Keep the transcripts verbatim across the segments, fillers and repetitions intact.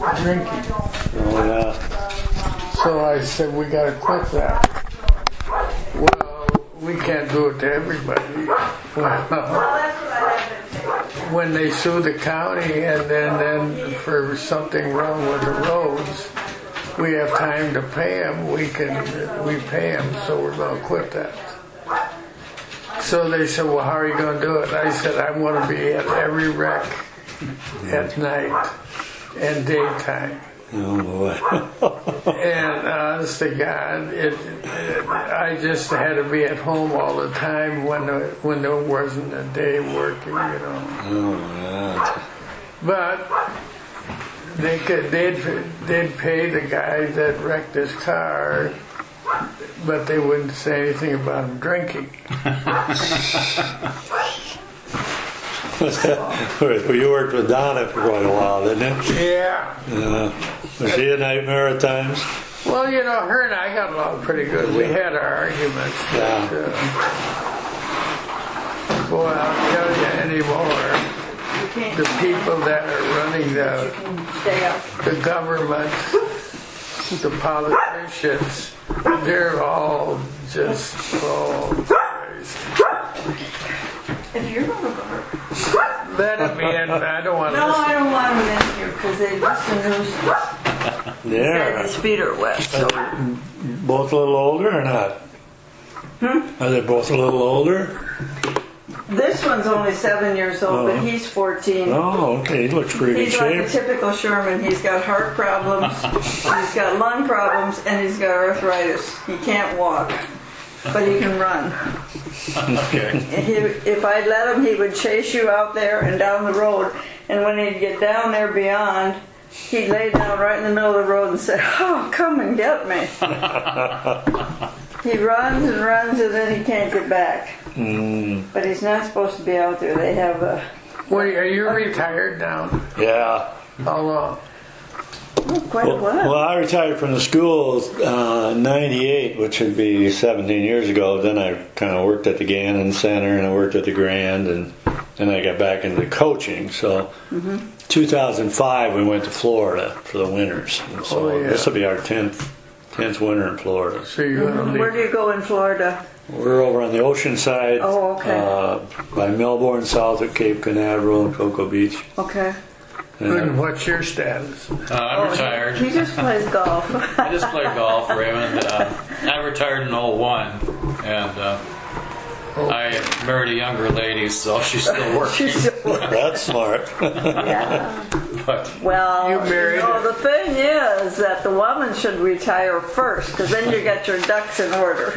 drinking. Oh, yeah. So I said, we got to quit that. Well, we can't do it to everybody. Well, when they sue the county and then, then for something wrong with the roads, we have time to pay them, we can, we pay them, so we're going to quit that. So they said, well, how are you going to do it? I said, I want to be at every wreck at night and daytime. Oh, boy. And honest to God, it, it, I just had to be at home all the time when the, when there wasn't a day working, you know. Oh, yeah. But they could, they'd, they'd pay the guy that wrecked his car, but they wouldn't say anything about him drinking. Well, you worked with Donna for quite a while, didn't you? Yeah. Yeah. Was she a nightmare at times? Well, you know, her and I got along pretty good. We had our arguments. Yeah. But, uh, boy, I'll tell you anymore. The people that are running the, the government, the politicians, they're all just, oh, Christ. If you're going to go. Let it be in. I don't want to No, listen. I don't want them in here because they're just a nuisance. Yeah. His feet are wet. So. Both a little older or not? Hmm? Are they both a little older? This one's only seven years old, Oh. but he's fourteen. Oh, okay. He looks pretty He's good like a shape. typical Sherman. He's got heart problems, he's got lung problems, and he's got arthritis. He can't walk, but he can run. Okay. He, if I'd let him, he would chase you out there and down the road. And when he'd get down there beyond, he'd lay down right in the middle of the road and say, "Oh, come and get me." He runs and runs, and then he can't get back. Mm, But he's not supposed to be out there. They have a... Wait, are you retired now? yeah. How long? Oh, quite Well, a while. well, I retired from the schools uh, ninety-eight, which would be seventeen years ago. Then I kind of worked at the Gannon Center and I worked at the Grand, and then I got back into coaching. So Mm-hmm. two thousand five, we went to Florida for the winters. And so Oh, yeah. this will be our tenth, tenth winter in Florida. So you're going to Where leave? do you go in Florida? We're over on the ocean side, Oh, okay. uh, by Melbourne, south of Cape Canaveral and Cocoa Beach. Okay. And And what's your status? Uh, I'm retired. He just plays golf. I just play golf, Raymond. Uh, I retired in oh one, and uh, I married a younger lady, so she's still working. She's still working. that's smart. Yeah. But Well, You married know, her. the thing is that the woman should retire first, because then you get your ducks in order.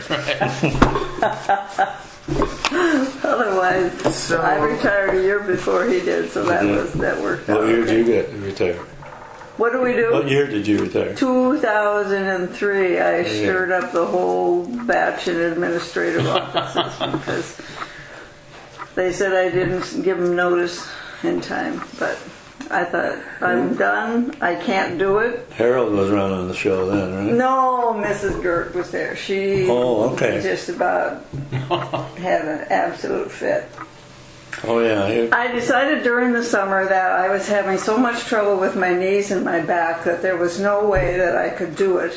Otherwise, So- I retired a year before he did, so that was that worked out. What year did okay. you get retired? What do we do? What year did you retire? two thousand three, I stirred up the whole batch in administrative offices because they said I didn't give them notice in time. But I thought, I'm done. I can't do it. Harold was around on the show then, right? No, Missus Gert was there. She Oh, okay. just about had an absolute fit. Oh, yeah. He- I decided during the summer that I was having so much trouble with my knees and my back that there was no way that I could do it.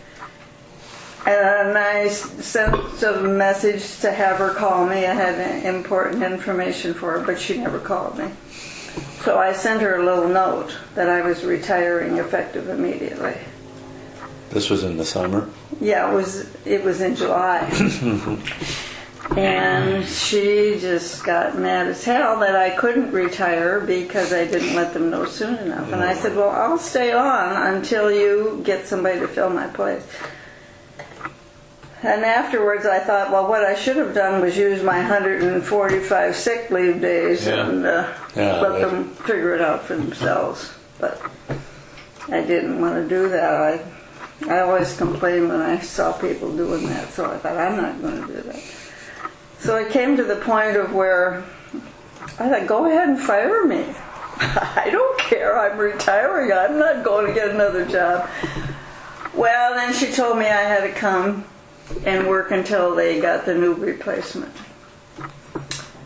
And I sent a message to have her call me. I had important information for her, but she never called me. So I sent her a little note that I was retiring effective immediately. This was in the summer. Yeah, it was it was in July. And she just got mad as hell that I couldn't retire because I didn't let them know soon enough. And I said, well, I'll stay on until you get somebody to fill my place. And afterwards I thought, well, what I should have done was use my one hundred forty-five sick leave days Yeah. and uh, Yeah, let that- them figure it out for themselves. But I didn't want to do that. I, I always complained when I saw people doing that, so I thought, I'm not going to do that. So it came to the point of where I thought, go ahead and fire me. I don't care. I'm retiring. I'm not going to get another job. Well, then she told me I had to come and work until they got the new replacement.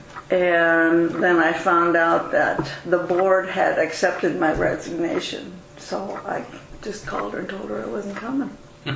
And then I found out that the board had accepted my resignation. So I just called her and told her I wasn't coming.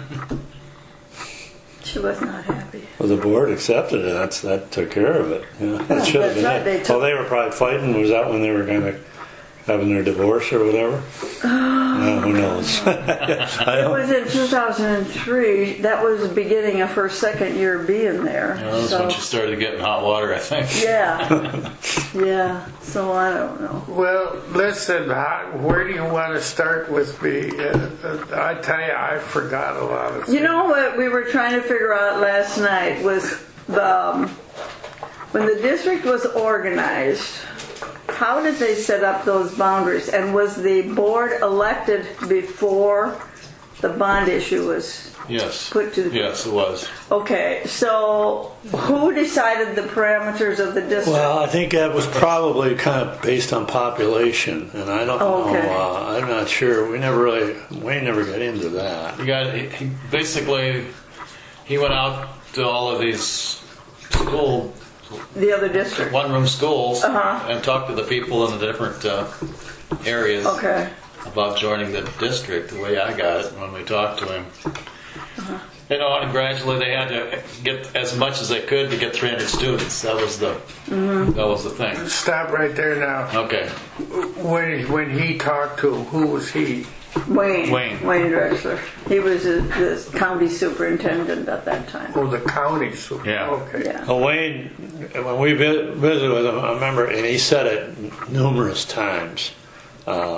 She was not happy. Well, the board accepted it. That's that took care of it. Yeah, that Yeah, should have that's been right, it. they took- Well, they were probably fighting. Was that when they were kind of having their divorce or whatever? No, who knows? I It don't, was in two thousand three. That was the beginning of her second year being there. That was so, when she started getting hot water, I think. yeah. Yeah. So I don't know. Well, listen, how, where do you want to start with me? Uh, uh, I tell you, I forgot a lot of things. You know what we were trying to figure out last night was the um, when the district was organized, how did they set up those boundaries? And was the board elected before the bond issue was Yes. put to the... Yes, it was. Okay, so who decided the parameters of the district? well, I think that was probably kind of based on population, and I don't Okay. know. Uh, I'm not sure. We never really, Wayne never got into that. You got he, he basically he went out to all of these school The other district. one-room schools Uh-huh. and talked to the people in the different uh, areas Okay. about joining the district. The way I got it when we talked to him, Uh-huh. you know, and gradually they had to get as much as they could to get three hundred students. That was the Mm-hmm. that was the thing. Stop right there now. Okay, When when he talked to, who was he? Wayne. Wayne. Wayne Drexler. He was the, the county superintendent at that time. Oh, the county super. Yeah. Okay. Yeah. Well, Wayne, when we vi- visited with him, I remember, and he said it numerous times. Uh,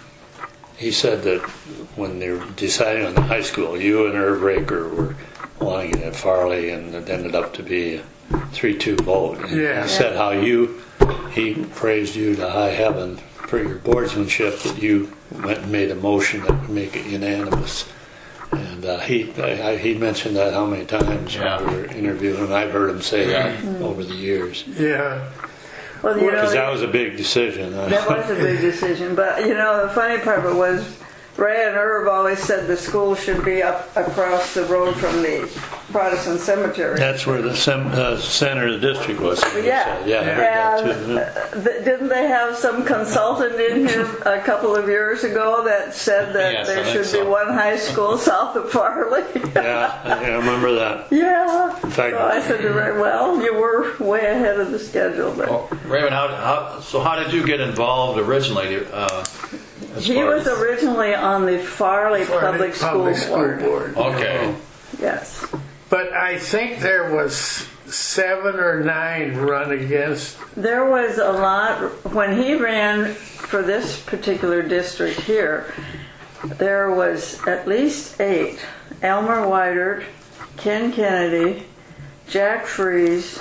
he said that when they were deciding on the high school, you and Irv Raker were wanting it at Farley, and it ended up to be a three two vote. And Yeah. He said how you, he praised you to high heaven for your boardsmanship, that you went and made a motion that would make it unanimous. And uh, he I, he mentioned that how many times Yeah. when we were interviewing him. I've heard him say that over the years. Yeah. Well, you know, Because that was a big decision. that was a big decision. But, you know, the funny part of it was Ray and Irv always said the school should be up across the road from the Protestant cemetery. That's where the sem- uh, center of the district was. he Yeah. said. Yeah, I heard that too. And uh, th- didn't they have some consultant in here a couple of years ago that said that Yes, I there think should so. be one high school south of Farley? Yeah, I I remember that. Yeah. In fact- So I said to Ray, well, you were way ahead of the schedule. But well, Raymond, how, how so? How did you get involved originally? Uh, as he far was as- originally on the Farley For Public, the School, public school Board. board. Okay. Yes. But I think there was seven or nine run against. There was a lot, when he ran for this particular district here, there was at least eight. Elmer Weidert, Ken Kennedy, Jack Fries,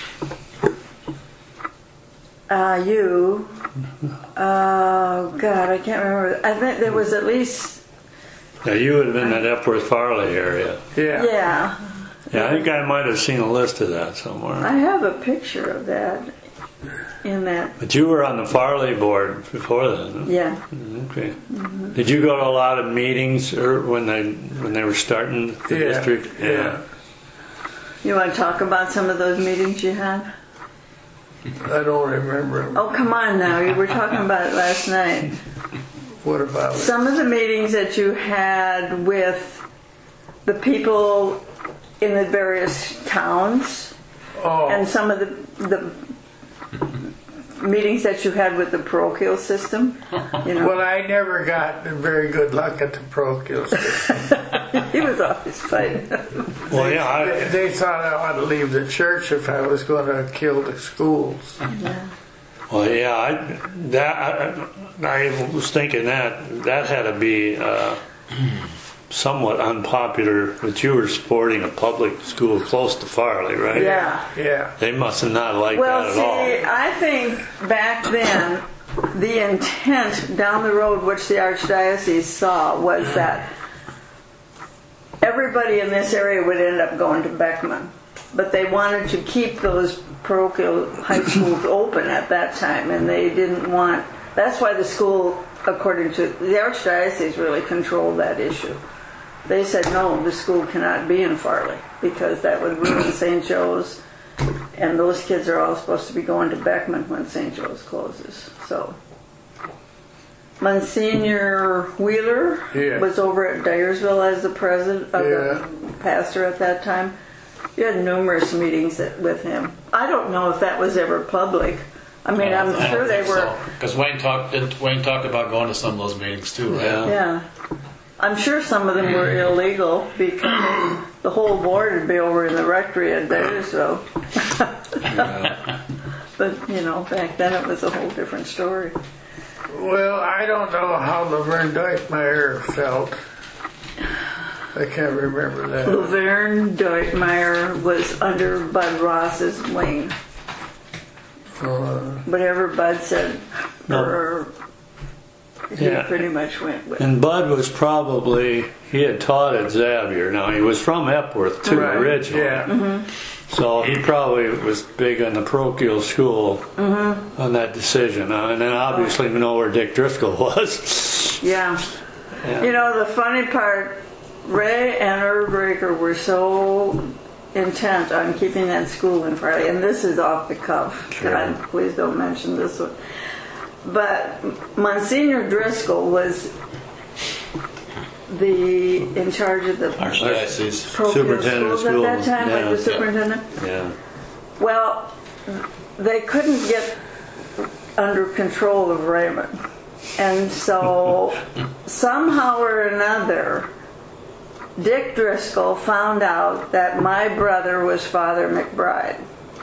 uh, you, uh, God, I can't remember. I think there was at least, Yeah, you would have been in that Epworth Farley area. Yeah. yeah, Yeah, I think I might have seen a list of that somewhere. I have a picture of that in that, But you were on the Farley board before then. yeah. Huh? Okay. Did you go to a lot of meetings or when they when they were starting the Yeah. district? Yeah. You want to talk about some of those meetings you had? I don't remember. Oh, come on now. You were talking about it last night. What about it? Some of the meetings that you had with the people in the various towns Oh, and some of the, the meetings that you had with the parochial system. You know, well, I never got very good luck at the parochial system. he was always fighting. Well, yeah, I, They, they thought I ought to leave the church if I was going to kill the schools. well, yeah, I, that I, I was thinking that that had to be uh, somewhat unpopular. But you were supporting a public school close to Farley, right? Yeah. Yeah. They must have not liked Well, that at see, all. I think back then, the intent down the road, which the Archdiocese saw, was that everybody in this area would end up going to Beckman. But they wanted to keep those parochial high schools open at that time, and they didn't want. That's why the school, according to the Archdiocese, really controlled that issue. They said no, the school cannot be in Farley because that would ruin Saint Joe's, and those kids are all supposed to be going to Beckman when Saint Joe's closes. So Monsignor Wheeler Yeah. was over at Dyersville as the president, of Yeah. the pastor at that time. You had numerous meetings that, with him. I don't know if that was ever public. I mean, I'm sure they were. Because Wayne talked. Didn't Wayne talked about going to some of those meetings too, right? Yeah. Yeah. I'm sure some of them were illegal because the whole board would be over in the rectory at Dyersville. But, you know, back then it was a whole different story. Well, I don't know how Laverne Deutmeyer felt. I can't remember that. Laverne Deutmeyer was under Bud Ross's wing. Uh, Whatever Bud said, No. or he Yeah. pretty much went with. And Bud was probably, he had taught at Xavier. Now, he was from Epworth, too, right, originally. Yeah. So he probably was big on the parochial school on that decision. Uh, and then obviously we know where Dick Driscoll was. Yeah. Yeah. You know, the funny part, Ray and Herb Raker were so intent on keeping that school in Farley, and this is off the cuff. Sure. God, please don't mention this one. But Monsignor Driscoll was the in charge of the Archdiocese. parochial Superintendent of schools at that schools, time, yeah. like the superintendent. Yeah. Well, they couldn't get under control of Raymond. And so, somehow or another, Dick Driscoll found out that my brother was Father McBride.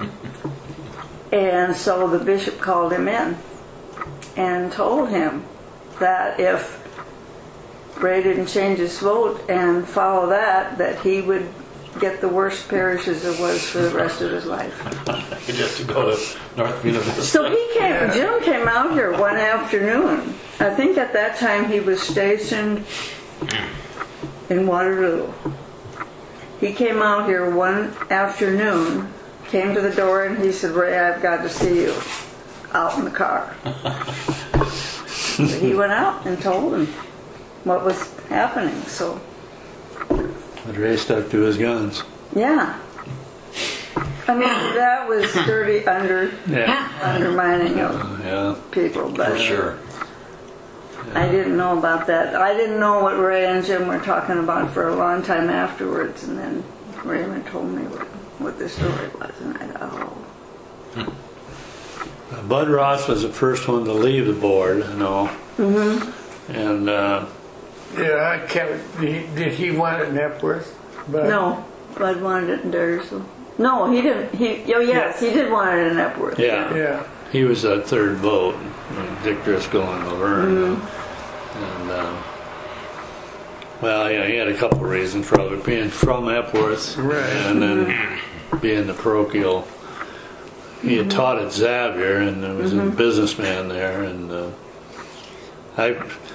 And so the bishop called him in and told him that if Ray didn't change his vote and follow that, that he would get the worst parish as it was for the rest of his life. You just to go to North University. So he came, Jim came out here one afternoon. I think at that time he was stationed in Waterloo. He came out here one afternoon, came to the door, and he said, "Ray, I've got to see you out in the car." So he went out and told him what was happening. So, But Ray stuck to his guns. yeah. I mean, that was dirty under Yeah. undermining of Yeah. people, but For sure. I didn't know about that. I didn't know what Ray and Jim were talking about for a long time afterwards, and then Raymond told me what, what the story was, and I thought, oh. Uh, Bud Ross was the first one to leave the board, you know. Mm-hmm. And uh, Yeah, I can't. He, did he want it in Epworth? But No, Bud wanted it in Dyersville. No, he didn't. He, oh yes, he did want it in Epworth. yeah, Yeah. he was that third vote, Dick Driscoll and Laverne. And uh, well, yeah, he had a couple of reasons for it, being from Epworth, Right. and then being the parochial. He had taught at Xavier, and there was a businessman there, and uh, I,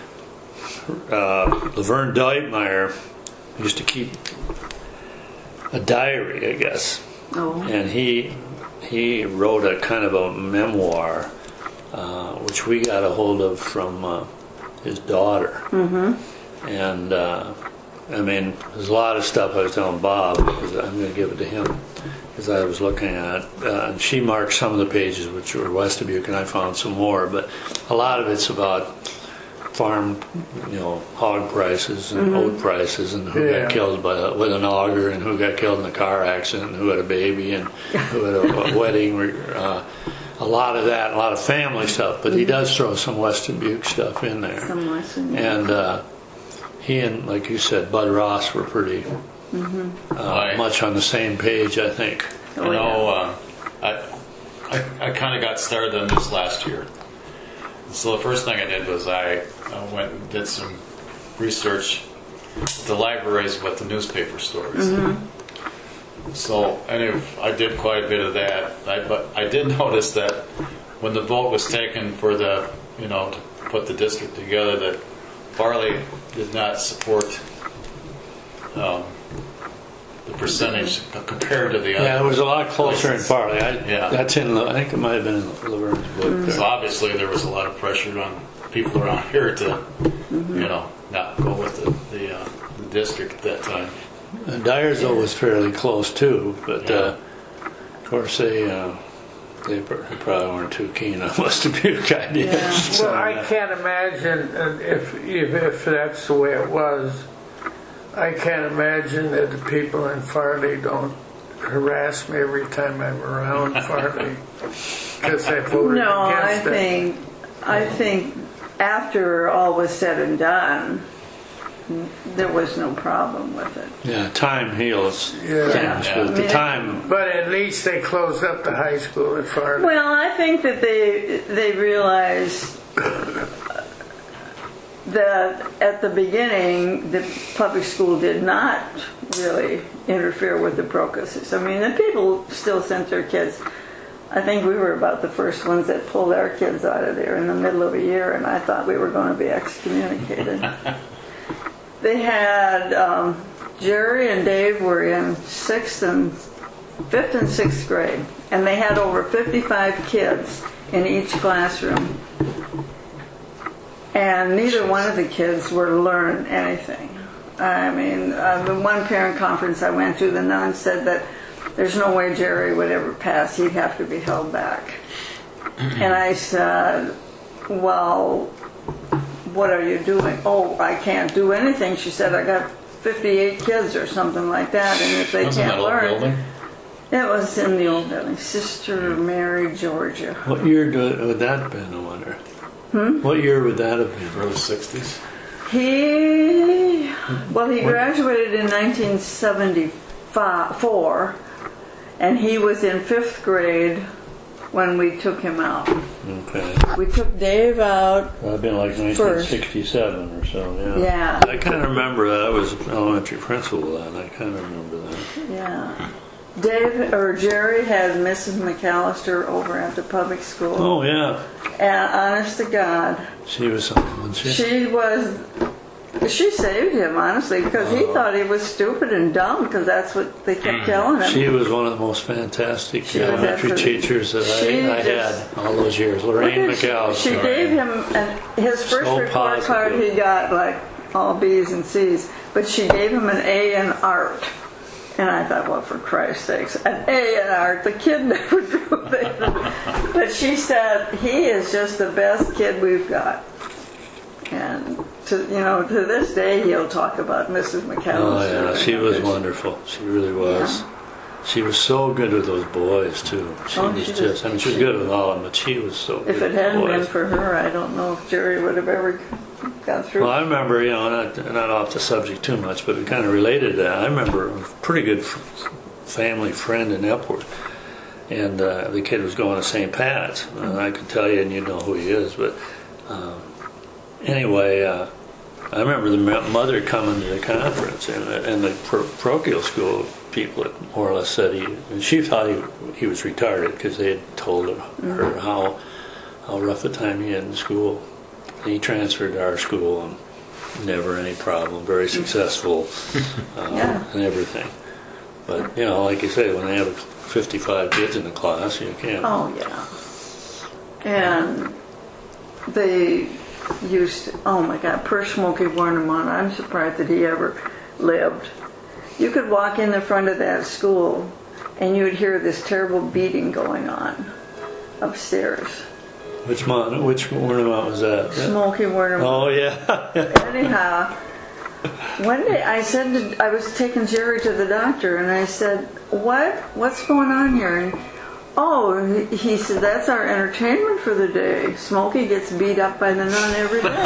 uh, Laverne Deutmeyer used to keep a diary, I guess, Oh, and he he wrote a kind of a memoir, uh, which we got a hold of from uh, his daughter, mm-hmm. and uh, I mean, there's a lot of stuff I was telling Bob, because I'm going to give it to him, as I was looking at, uh, and she marked some of the pages, which were West Dubuque, and I found some more, but a lot of it's about farm, you know, hog prices and oat prices, and who Yeah. got killed by with an auger, and who got killed in a car accident, and who had a baby, and who had a, a wedding. Uh, a lot of that, a lot of family stuff, but he does throw some West Dubuque stuff in there. some lesson. And uh, he and, like you said, Bud Ross were pretty uh, Right. much on the same page, I think. Oh, You yeah. know, uh, I, I, I kind of got started on this last year. So the first thing I did was I, I went and did some research at the libraries with the newspaper stories. So anyway, I did quite a bit of that. I, but I did notice that when the vote was taken for the, you know, to put the district together, that Farley did not support um, the percentage compared to the other. Yeah, it was a lot closer in Farley. I, Yeah. That's in, I think it might have been in Laverne's book there. So obviously there was a lot of pressure on people around here to, you know, not go with the the, uh, the district at that time. And Dyersville was fairly close too, but Yeah. uh, of course they uh, they pr- probably weren't too keen on West Dubuque ideas. Yeah. So, Well, I yeah. can't imagine uh, if, if if that's the way it was. I can't imagine that the people in Farley don't harass me every time I'm around Farley because I voted No, I against it. think, I think after all was said and done, there was no problem with it. Yeah, time heals Yeah. things, Yeah. but the Yeah. time. But at least they closed up the high school at Farley. Well, I think that they they realized that at the beginning, the public school did not really interfere with the Procuses. I mean, the people still sent their kids. I think we were about the first ones that pulled our kids out of there in the middle of a year, and I thought we were going to be excommunicated. They had um, Jerry and Dave were in sixth and fifth and sixth grade, and they had over fifty-five kids in each classroom. And neither one of the kids were to learn anything. I mean, uh, the one parent conference I went to, the nun said that there's no way Jerry would ever pass. He'd have to be held back. And I said, well, what are you doing? Oh, I can't do anything. She said, I got fifty-eight kids or something like that, and if they Wasn't that can't old learn... building? It was in the old building. Sister Mary, Georgia. What year do, would that have been, I wonder? Hmm? What year would that have been? Early sixties. He, well, he graduated in nineteen seventy-four, and he was in fifth grade when we took him out. Okay. We took Dave out. That'd been like nineteen sixty-seven or so, yeah. Yeah. I kind of remember that. I was elementary principal then. I kind of remember that. Yeah. Dave, or Jerry had Missus McAllister over at the public school. Oh, yeah. And honest to God, She was something, wasn't she? she was, she saved him, honestly, because he thought he was stupid and dumb, because that's what they kept telling him. She was one of the most fantastic She was elementary absolutely- teachers that she I, I just- had all those years. Lorraine Look at- McAllister. She gave him an, his first So report card. positive. He got like all B's and C's, but she gave him an A in art. And I thought, well, for Christ's sakes, an A in art. The kid never drew that. But she said he is just the best kid we've got. And to you know, to this day, he'll talk about Missus McAllister. Oh, yeah. She was wonderful. She really was. She was so good with those boys, too. She Oh, was she just, was- I mean, she was good with all of them, but she was so good If it with hadn't boys. been for her, I don't know if Jerry would have ever got through. Well, I remember, you know, not, not off the subject too much, but it kind of related to that. I remember a pretty good f- family friend in Epworth, and uh, the kid was going to Saint Pat's. And I could tell you, and you know who he is, but um, anyway, uh, I remember the mo- mother coming to the conference, and, and the pro- parochial school people had more or less said he, and she thought he, he was retarded because they had told her, her how, how rough a time he had in school. And he transferred to our school and never any problem, very successful uh, Yeah. and everything. But, you know, like you say, when they have fifty-five kids in the class, you can't. Oh, yeah. And they used to, oh my God, poor Smokey Warnemont, I'm surprised that he ever lived. You could walk in the front of that school and you'd hear this terrible beating going on upstairs. Which mon- which ornament was that? Smokey Warnemont. Oh, yeah. Anyhow, one day I said to, I was taking Jerry to the doctor, and I said, "What? What's going on here?" And oh, he, he said, "That's our entertainment for the day. Smokey gets beat up by the nun every day."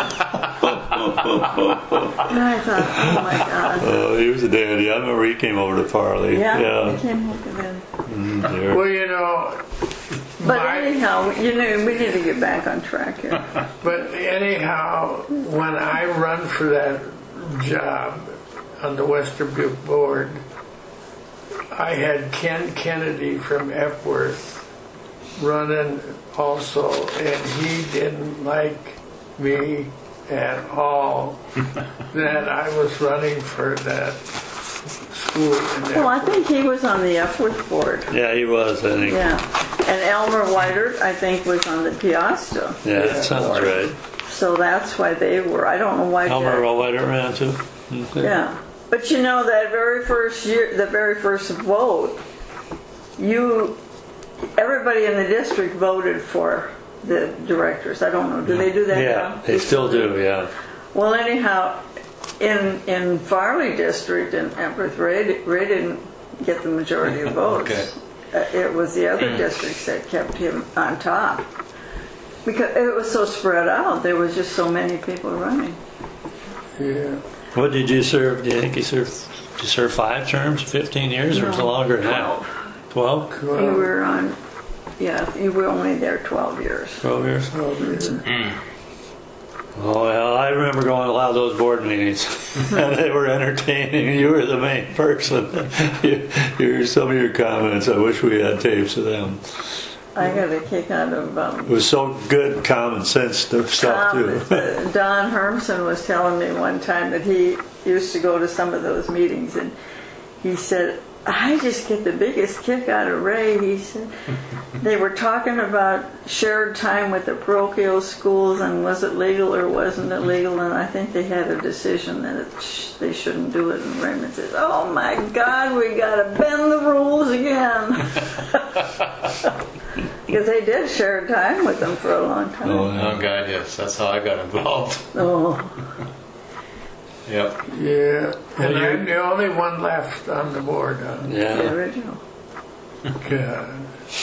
And I thought, "Oh my God." Oh, he was a dandy. I remember he came over to Farley. Yeah, Yeah. he came over then. Mm, there. Well, you know, But my- anyhow, you know, we need to get back on track here. but anyhow, when I run for that job on the West Dubuque board, I had Ken Kennedy from Epworth running also, and he didn't like me at all that I was running for that school in Well, I Epworth. think he was on the Epworth board. Yeah, he was, I think. Yeah. And Elmer Whitert, I think, was on the Piasta. Yeah, that sounds right. So that's why they were. I don't know why. Elmer Jack- White ran too. Okay. Yeah. But you know, that very first year, the very first vote, you everybody in the district voted for the directors. I don't know. Do they do that Yeah, now? they still do, yeah. Well, anyhow, in in Farley district in Epworth, Ray, Ray didn't get the majority of votes. Okay. Uh, it was the other districts that kept him on top. Because it was so spread out. There was just so many people running. Yeah. What did you serve? Do you think you served, did you serve five terms, fifteen years, or was it No, longer than that? twelve? You were on, yeah, you were only there twelve years. twelve years? twelve years. Oh, well, I remember going to a lot of those board meetings, and they were entertaining. You were the main person. you, you, some of your comments, I wish we had tapes of them. I got a kick out of um, It was so good common sense stuff, Tom, too. uh, Don Hermson was telling me one time that he used to go to some of those meetings, and he said, I just get the biggest kick out of Ray. He said they were talking about shared time with the parochial schools and was it legal or wasn't it legal, and I think they had a decision that it sh- they shouldn't do it, and Raymond says, oh my God, we got to bend the rules again. Because they did share time with them for a long time. Oh, Oh God, yes, that's how I got involved. Oh. Yep. Yeah. And Well, I'm you- the only one left on the board. Huh? The Yeah. original. God.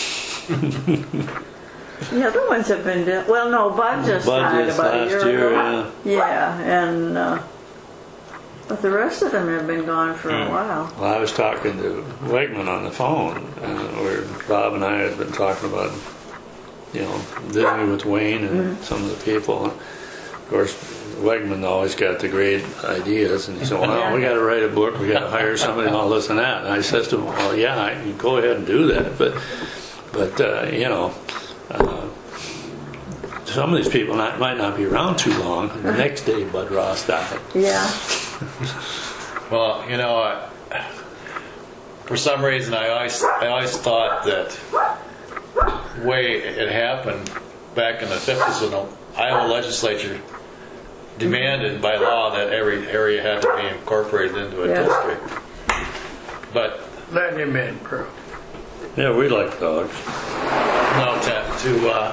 The other ones have been, di- well, no, Bud just died Budgets about a last year year, ago. Yeah, and, uh, but the rest of them have been gone for a while. Well, I was talking to Wegman on the phone, uh, where Bob and I had been talking about, you know, visiting with Wayne and some of the people. Of course, Wegman always got the great ideas, and he said, well, we got to write a book, we got to hire somebody and all this and that. And I says to him, well, yeah, I can go ahead and do that, but, but uh, you know, uh, some of these people not, might not be around too long. And the next day, Bud Ross died. Yeah. Well, you know, I, for some reason, I always, I always thought that the way it happened back in the fifties when the Iowa legislature demanded by law that every area had to be incorporated into a Yeah. district. But Let him in, bro. Yeah, we like dogs. no, to, to uh,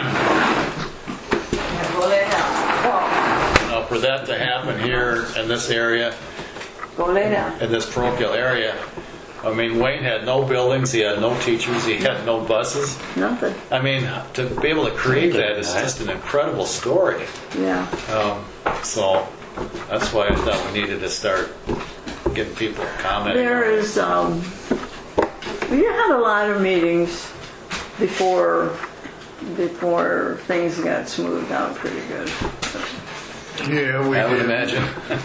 Go lay down. you know, for that to happen here in this area, Go lay down. in this parochial area, I mean, Wayne had no buildings, he had no teachers, he had no buses. Nothing. I mean, to be able to create that is just an incredible story. Yeah. Um, so that's why I thought we needed to start getting people commenting. There on it. is, um, we had a lot of meetings before, before things got smoothed out pretty good. Yeah, we I would did. imagine.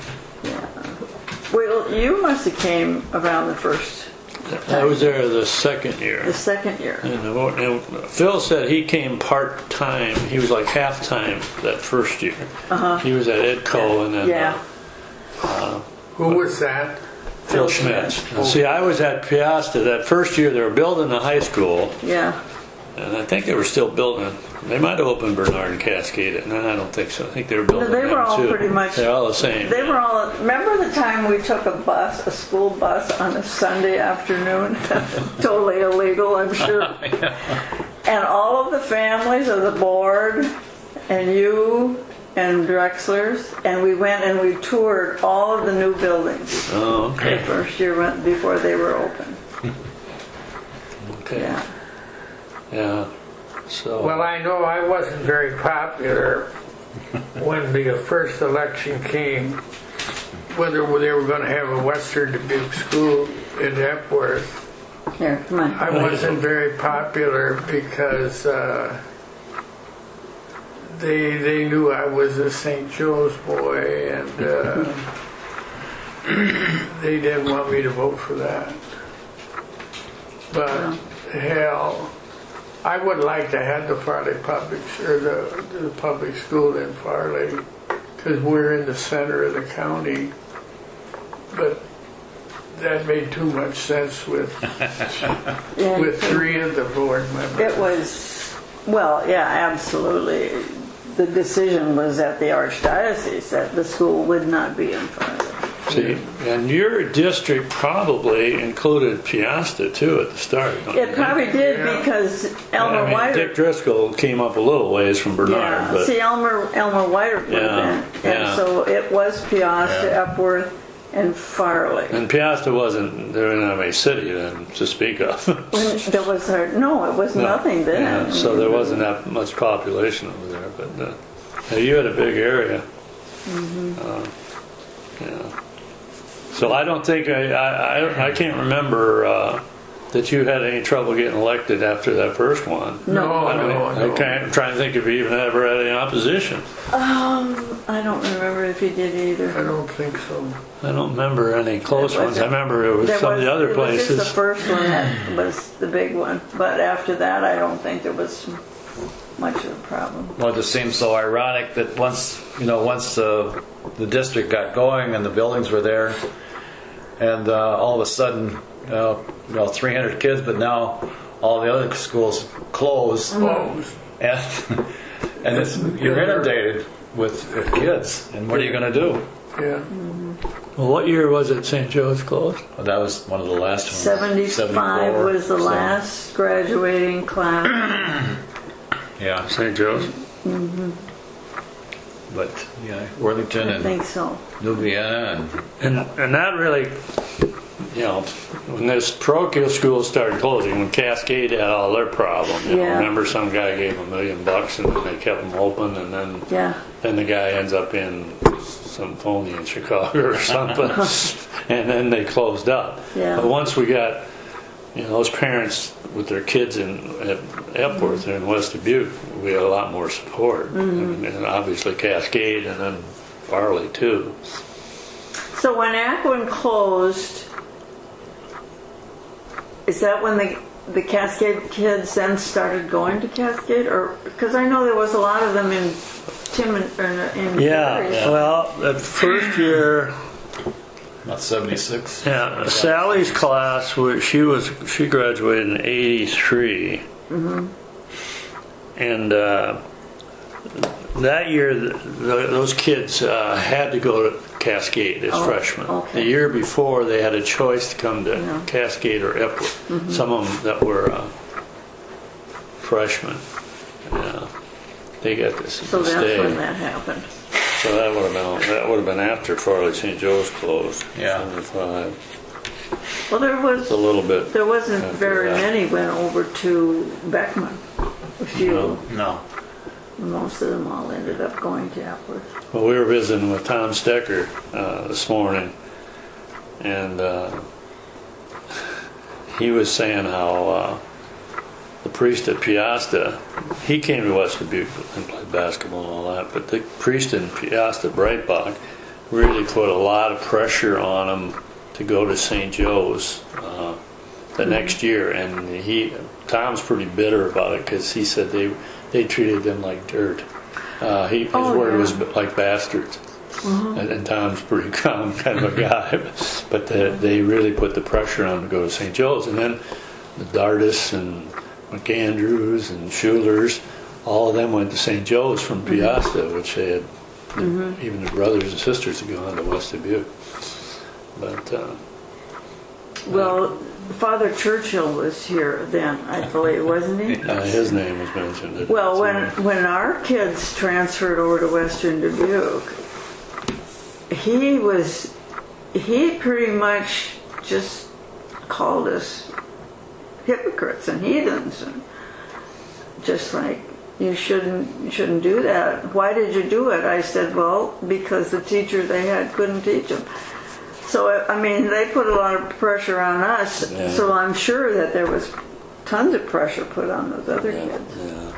Well, you must have came around the first, I was there the second year. the second year. And, the, and Phil said he came part time. He was like half time that first year. Uh-huh. He was at Edco and then Yeah. uh, Who was that? Phil Schmitz. And see, I was at Piasta that first year. They were building the high school, Yeah. and I think they were still building. They might have opened Bernard and Cascade, and I don't think so. I think they were building. No, they were them all too. pretty much- They're all the same. They were all, remember the time we took a bus, a school bus on a Sunday afternoon? Totally illegal, I'm sure. And all of the families of the board and you and Drexler's, and we went and we toured all of the new buildings Oh, the okay. first year went before they were open. Okay. Yeah. Yeah. So. Well, I know I wasn't very popular when the first election came, whether they were going to have a Western Dubuque school in Epworth. Here, come on. I wasn't very popular because uh, they they knew I was a Saint Joe's boy, and uh, they didn't want me to vote for that. But hell, I would like to have the Farley Public or the, the public school in Farley because we're in the center of the county. But that made too much sense with Yeah, with three of the board members. it was, well, yeah, absolutely. The decision was at the Archdiocese that the school would not be in front of it. See, and your district probably included Piasta too at the start. don't you It think? probably did Yeah. because Elmer I mean, White. Dick Driscoll came up a little ways from Bernard, Yeah, but see, Elmer Elmer White would Yeah, have been, and yeah. so it was Piasta, Yeah. Epworth, and Farley. and Piasta wasn't, there didn't have a city then to speak of. When there was our, no, it was nothing then. Yeah, so there wasn't that much population over there, but uh, yeah, you had a big area. Mm-hmm. Uh, yeah. So I don't think I I, I, I can't remember uh, that you had any trouble getting elected after that first one. No, I, mean, no, I no. can't I'm trying to think if you even ever had any opposition. Um, I don't remember if he did I either. don't think so. I don't remember any close It ones. I wasn't- remember it was There some of was- the other it was just places. the first one that was the big one, but after that, I don't think there was much of a problem. Well, it just seems so ironic that once, you know, once uh, the district got going and the buildings were there, and uh, all of a sudden, uh, you know, three hundred kids, but now all the other schools closed, Closed. and and it's, you're inundated with, with kids, and what are you going to do? Yeah. Well, what year was it Saint Joe's closed? Well, that was one of the last ones. seventy-five seventy-four, was the so, last graduating class. Yeah, Saint Joe's? but yeah, Worthington I and think so. New Vienna and And and that really, you know, when this parochial schools started closing, when Cascade had all their problems, you know, Yeah. remember some guy gave them a million bucks and then they kept them open, and then Yeah. then the guy ends up in some phony in Chicago or something, and then they closed up. Yeah. But once we got, you know, those parents with their kids in at Epworth and West Dubuque, we had a lot more support, and, and obviously Cascade, and then Farley too. So when Akron closed, is that when the the Cascade kids then started going to Cascade, or because I know there was a lot of them in Tim and or in Yeah, Perry. well, that first year, about seventy-six. yeah, Sally's class, was, she was she graduated in eighty-three, and uh, that year the, the, those kids uh, had to go to Cascade as Oh, freshmen. okay. The year before, they had a choice to come to Yeah. Cascade or Epworth. Some of them that were uh, freshmen, yeah, they got this So to that's stay. when that happened. So that would have been that would have been after Farley Saint Joe's closed. Yeah. seventy-five. Well, there was It's a little bit. there wasn't after very that. many went over to Beckman. A few, No. No. most of them all ended up going to Epworth. Well, we were visiting with Tom Stecker uh, this morning, and uh, he was saying how uh, the priest at Piasta, he came to West Dubuque and played basketball and all that, but the priest in Piasta, Breitbach, really put a lot of pressure on him to go to Saint Joe's uh, the next year, and he Tom's pretty bitter about it because he said they they treated them like dirt. Uh, he, his Oh, word yeah. was like bastards. And, and Tom's pretty calm kind of a guy, but the, they really put the pressure on him to go to Saint Joe's. And then the Dardis and McAndrews and Schulers, all of them went to Saint Joe's from Piasta, which they had, even the brothers and sisters had gone to West Dubuque. But uh, Well, Father Churchill was here then, I believe, wasn't he? uh, his name was mentioned. Well, when when our kids transferred over to Western Dubuque, he was he pretty much just called us hypocrites and heathens, and just like you shouldn't you shouldn't do that. Why did you do it? I said, well, because the teacher they had couldn't teach them. So I mean, they put a lot of pressure on us. Yeah. So I'm sure that there was tons of pressure put on those other Yeah, kids. yeah.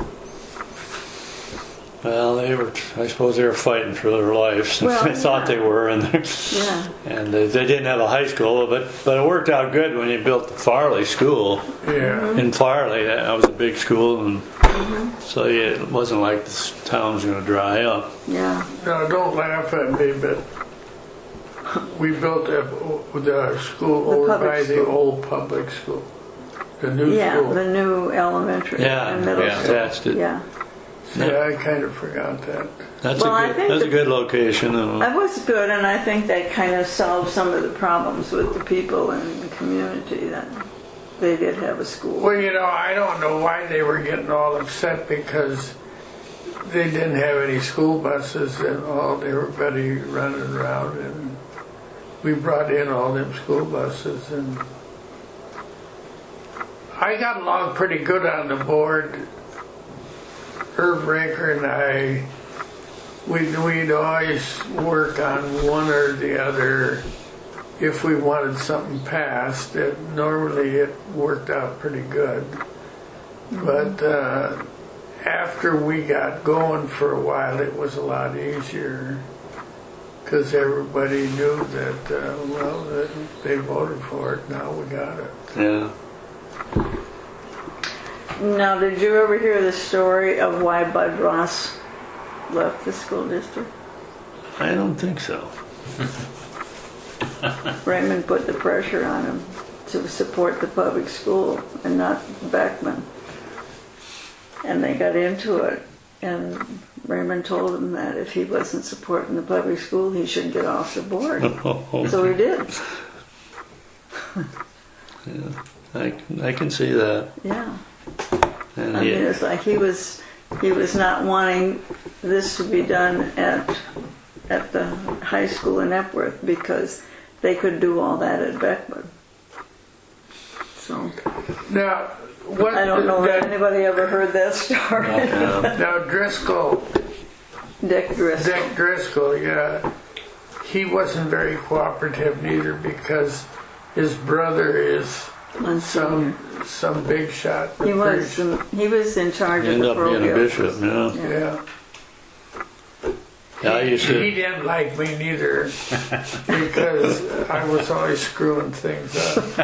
Well, they were. I suppose they were fighting for their lives. Well, they thought yeah. they were, and Yeah. and they, they didn't have a high school, but but it worked out good when you built the Farley School Yeah. in Farley. That was a big school, and so yeah, it wasn't like this town's going to dry up. Yeah. Now, don't laugh at me, but we built a, the school The over public by the school. old public school, the new Yeah, school. the new elementary Yeah, and middle yeah. school. Attached it. Yeah. Yeah, I kind of forgot that. That's Well, I a good, think that's a the- good location. uh, That was good, and I think that kind of solved some of the problems with the people in the community that they did have a school. Well, you know, I don't know why they were getting all upset because they didn't have any school buses and all. Everybody running around, and we brought in all them school buses, and I got along pretty good on the board. Herb Ranker and I, we'd, we'd always work on one or the other if we wanted something passed. It, normally it worked out pretty good. But uh, after we got going for a while, it was a lot easier because everybody knew that, uh, well, that they voted for it, now we got it. Yeah. Now, did you ever hear the story of why Bud Ross left the school district? I don't think so. Raymond put the pressure on him to support the public school and not Beckman. And they got into it, and Raymond told him that if he wasn't supporting the public school, he should get off the board. So he did. Yeah, I, I can see that. Yeah. And I he, mean, it's like he was he was not wanting this to be done at at the high school in Epworth because they could do all that at Beckman. So Now, what, I don't know if that, anybody ever heard that story. now Driscoll, Dick Driscoll. Dick Driscoll, yeah, he wasn't very cooperative neither because his brother is some some big shot. He was um, he was in charge of ended the up being a parochial. bishop, yeah. Yeah. Yeah, I used He to, didn't like me neither because I was always screwing things up.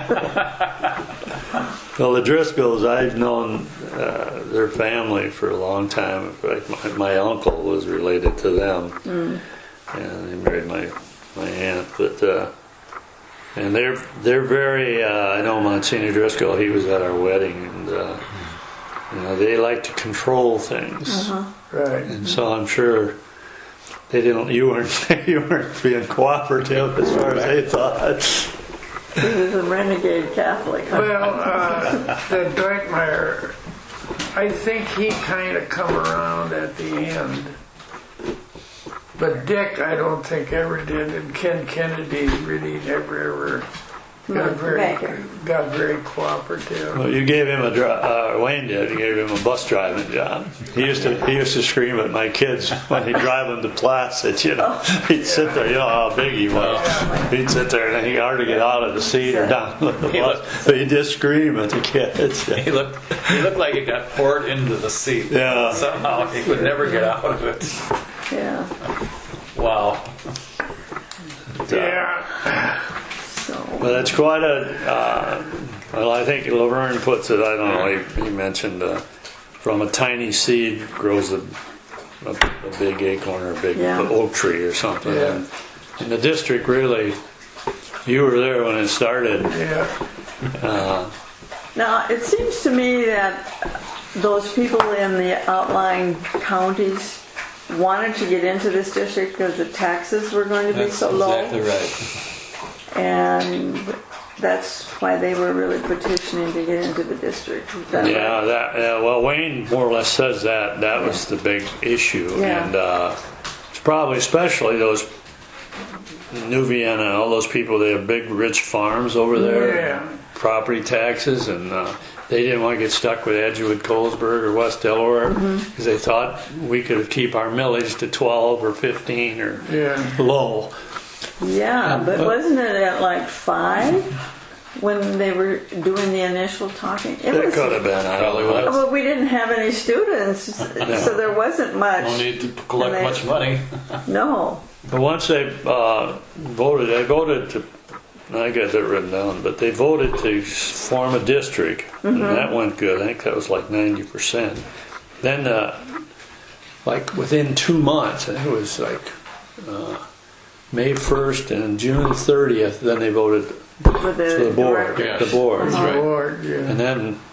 well, the Driscolls, I've known uh, their family for a long time. In fact, my, my uncle was related to them. Mm. And he married my, my aunt. But, uh, and they're, they're very, uh, I know Monsignor Driscoll, he was at our wedding, and, uh, you know, they like to control things. Uh-huh. Right. And so I'm sure they didn't, you weren't, you weren't being cooperative as far as they thought. He was a renegade Catholic. Well, uh, the Deutmeyer, I think he kind of come around at the end. But Dick, I don't think ever did, and Ken Kennedy really never ever got very got very cooperative. Well, you gave him a dri- uh, Wayne did. You gave him a bus driving job. He used to he used to scream at my kids when he'd drive them to Placid. You know, he'd sit there. You know how big he was. He'd sit there and he'd hardly get out of the seat or down the bus. But he'd just scream at the kids. He looked, he looked like he got poured into the seat. Yeah. Somehow he could never get out of it. Yeah. Wow. Yeah. So But it's quite a. Uh, well, I think Laverne puts it. I don't know. He, he mentioned uh, from a tiny seed grows a, a, a big acorn or a big Yeah. oak tree or something. Yeah. And, and the district really. You were there when it started. Yeah. Uh, now it seems to me that those people in the outlying counties wanted to get into this district because the taxes were going to be That's so low. exactly right. And that's why they were really petitioning to get into the district. Is that Yeah, right? that. Yeah, well, Wayne more or less says that that was the big issue, Yeah. and uh, it's probably especially those New Vienna, all those people. They have big, rich farms over there, Yeah. property taxes, and uh, they didn't want to get stuck with Edgewood, Colesburg, or West Delaware because they thought we could keep our millage to twelve or fifteen or Yeah. low. Yeah, but but- wasn't it at like five when they were doing the initial talking? It It was. could have been. I don't know. Probably was. Well, we didn't have any students, so there wasn't much. No need to collect And they- much money. No. But once they uh, voted, they voted to, I got that written down, but they voted to form a district, and that went good. I think that was like ninety percent. Then, uh, like within two months, I think it was like uh, May first and June thirtieth, then they voted For the, for the board. director. Yes. The board. That's right. Lord, yeah. And then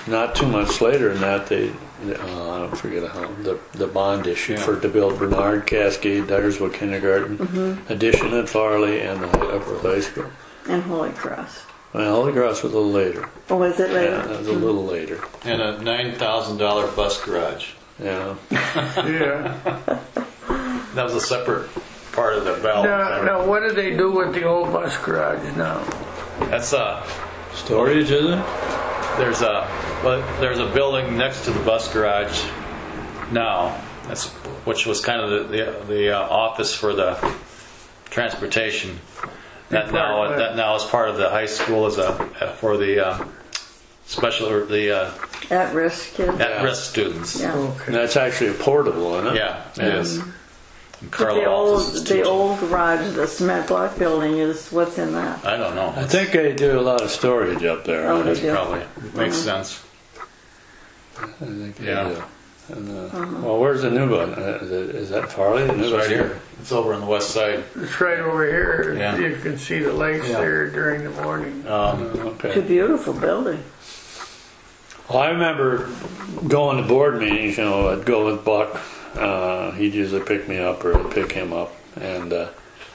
not too much later than that, they, uh, I don't forget how, the, the bond issue Yeah. for to build Bernard, Cascade, Dyersville Kindergarten, Mm-hmm. addition at Farley, and the Upper High School. And Holy Cross. Well, Holy Cross was a little later. Oh, was it Yeah, later? that was a little later. And a nine thousand dollar bus garage. Yeah. Yeah. That was a separate part of the valve. Now, now, what do they do with the old bus garage now? That's uh, Storage, is it? there's a well, there's a building next to the bus garage now. That's which was kind of the the, the uh, office for the transportation. That now Department. that now is part of the high school as a for the uh, special or the uh, At-risk kids. at-risk students. Yeah. And Okay. that's actually a portable, isn't it? Yeah, it Yeah. is. And But Carla the Altus is old, the teaching. old garage, the cement block building is, what's in that? I don't know. I think they do a lot of storage up there. Oh, I they think do. Probably makes sense. I think they Yeah. do. And, uh, Well, where's the new one? Uh, is, it, is that Farley? The new It's right bus here. It's over on the west side. It's right over here. Yeah. You can see the lakes Yeah. there during the morning. Um, It's a Okay. beautiful building. Well, I remember going to board meetings. You know, I'd go with Buck. Uh, he'd usually pick me up, or I'd pick him up. And uh,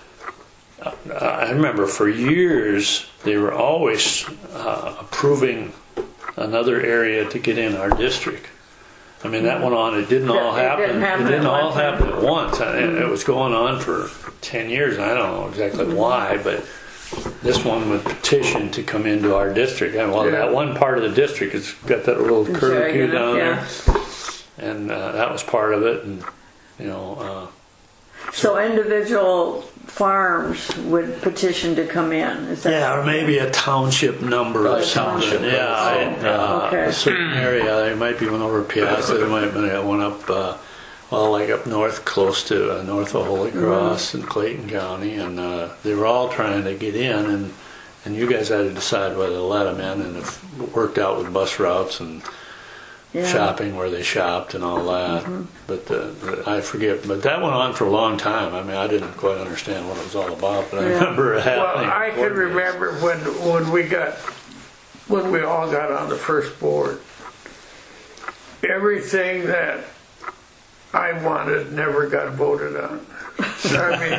I remember for years they were always uh, approving another area to get in our district. I mean, that went on. It didn't all It happen. didn't happen It didn't at all one time. happen at once. And it was going on for ten years. And I don't know exactly why, but this one would petition to come into our district. And well, Yeah. that one part of the district has got that little curlicue Jagged, down yeah. there, and uh, that was part of it. And you know, uh, So individual farms would petition to come in, is that? yeah, or maybe a township number or Probably something. township, Yeah, but I- it's- uh, Okay. a certain area. There might be one over Piazza. There might have been one up, uh, well, like up north, close to uh, north of Holy Cross in Clayton County, and uh, they were all trying to get in, and and you guys had to decide whether to let them in, and if it worked out with bus routes and Yeah. shopping where they shopped and all that. But uh, I forget. But that went on for a long time. I mean, I didn't quite understand what it was all about, but I Yeah. remember it Well, happening. I can remember when when we got when we all got on the first board. Everything that I wanted never got voted on. I mean,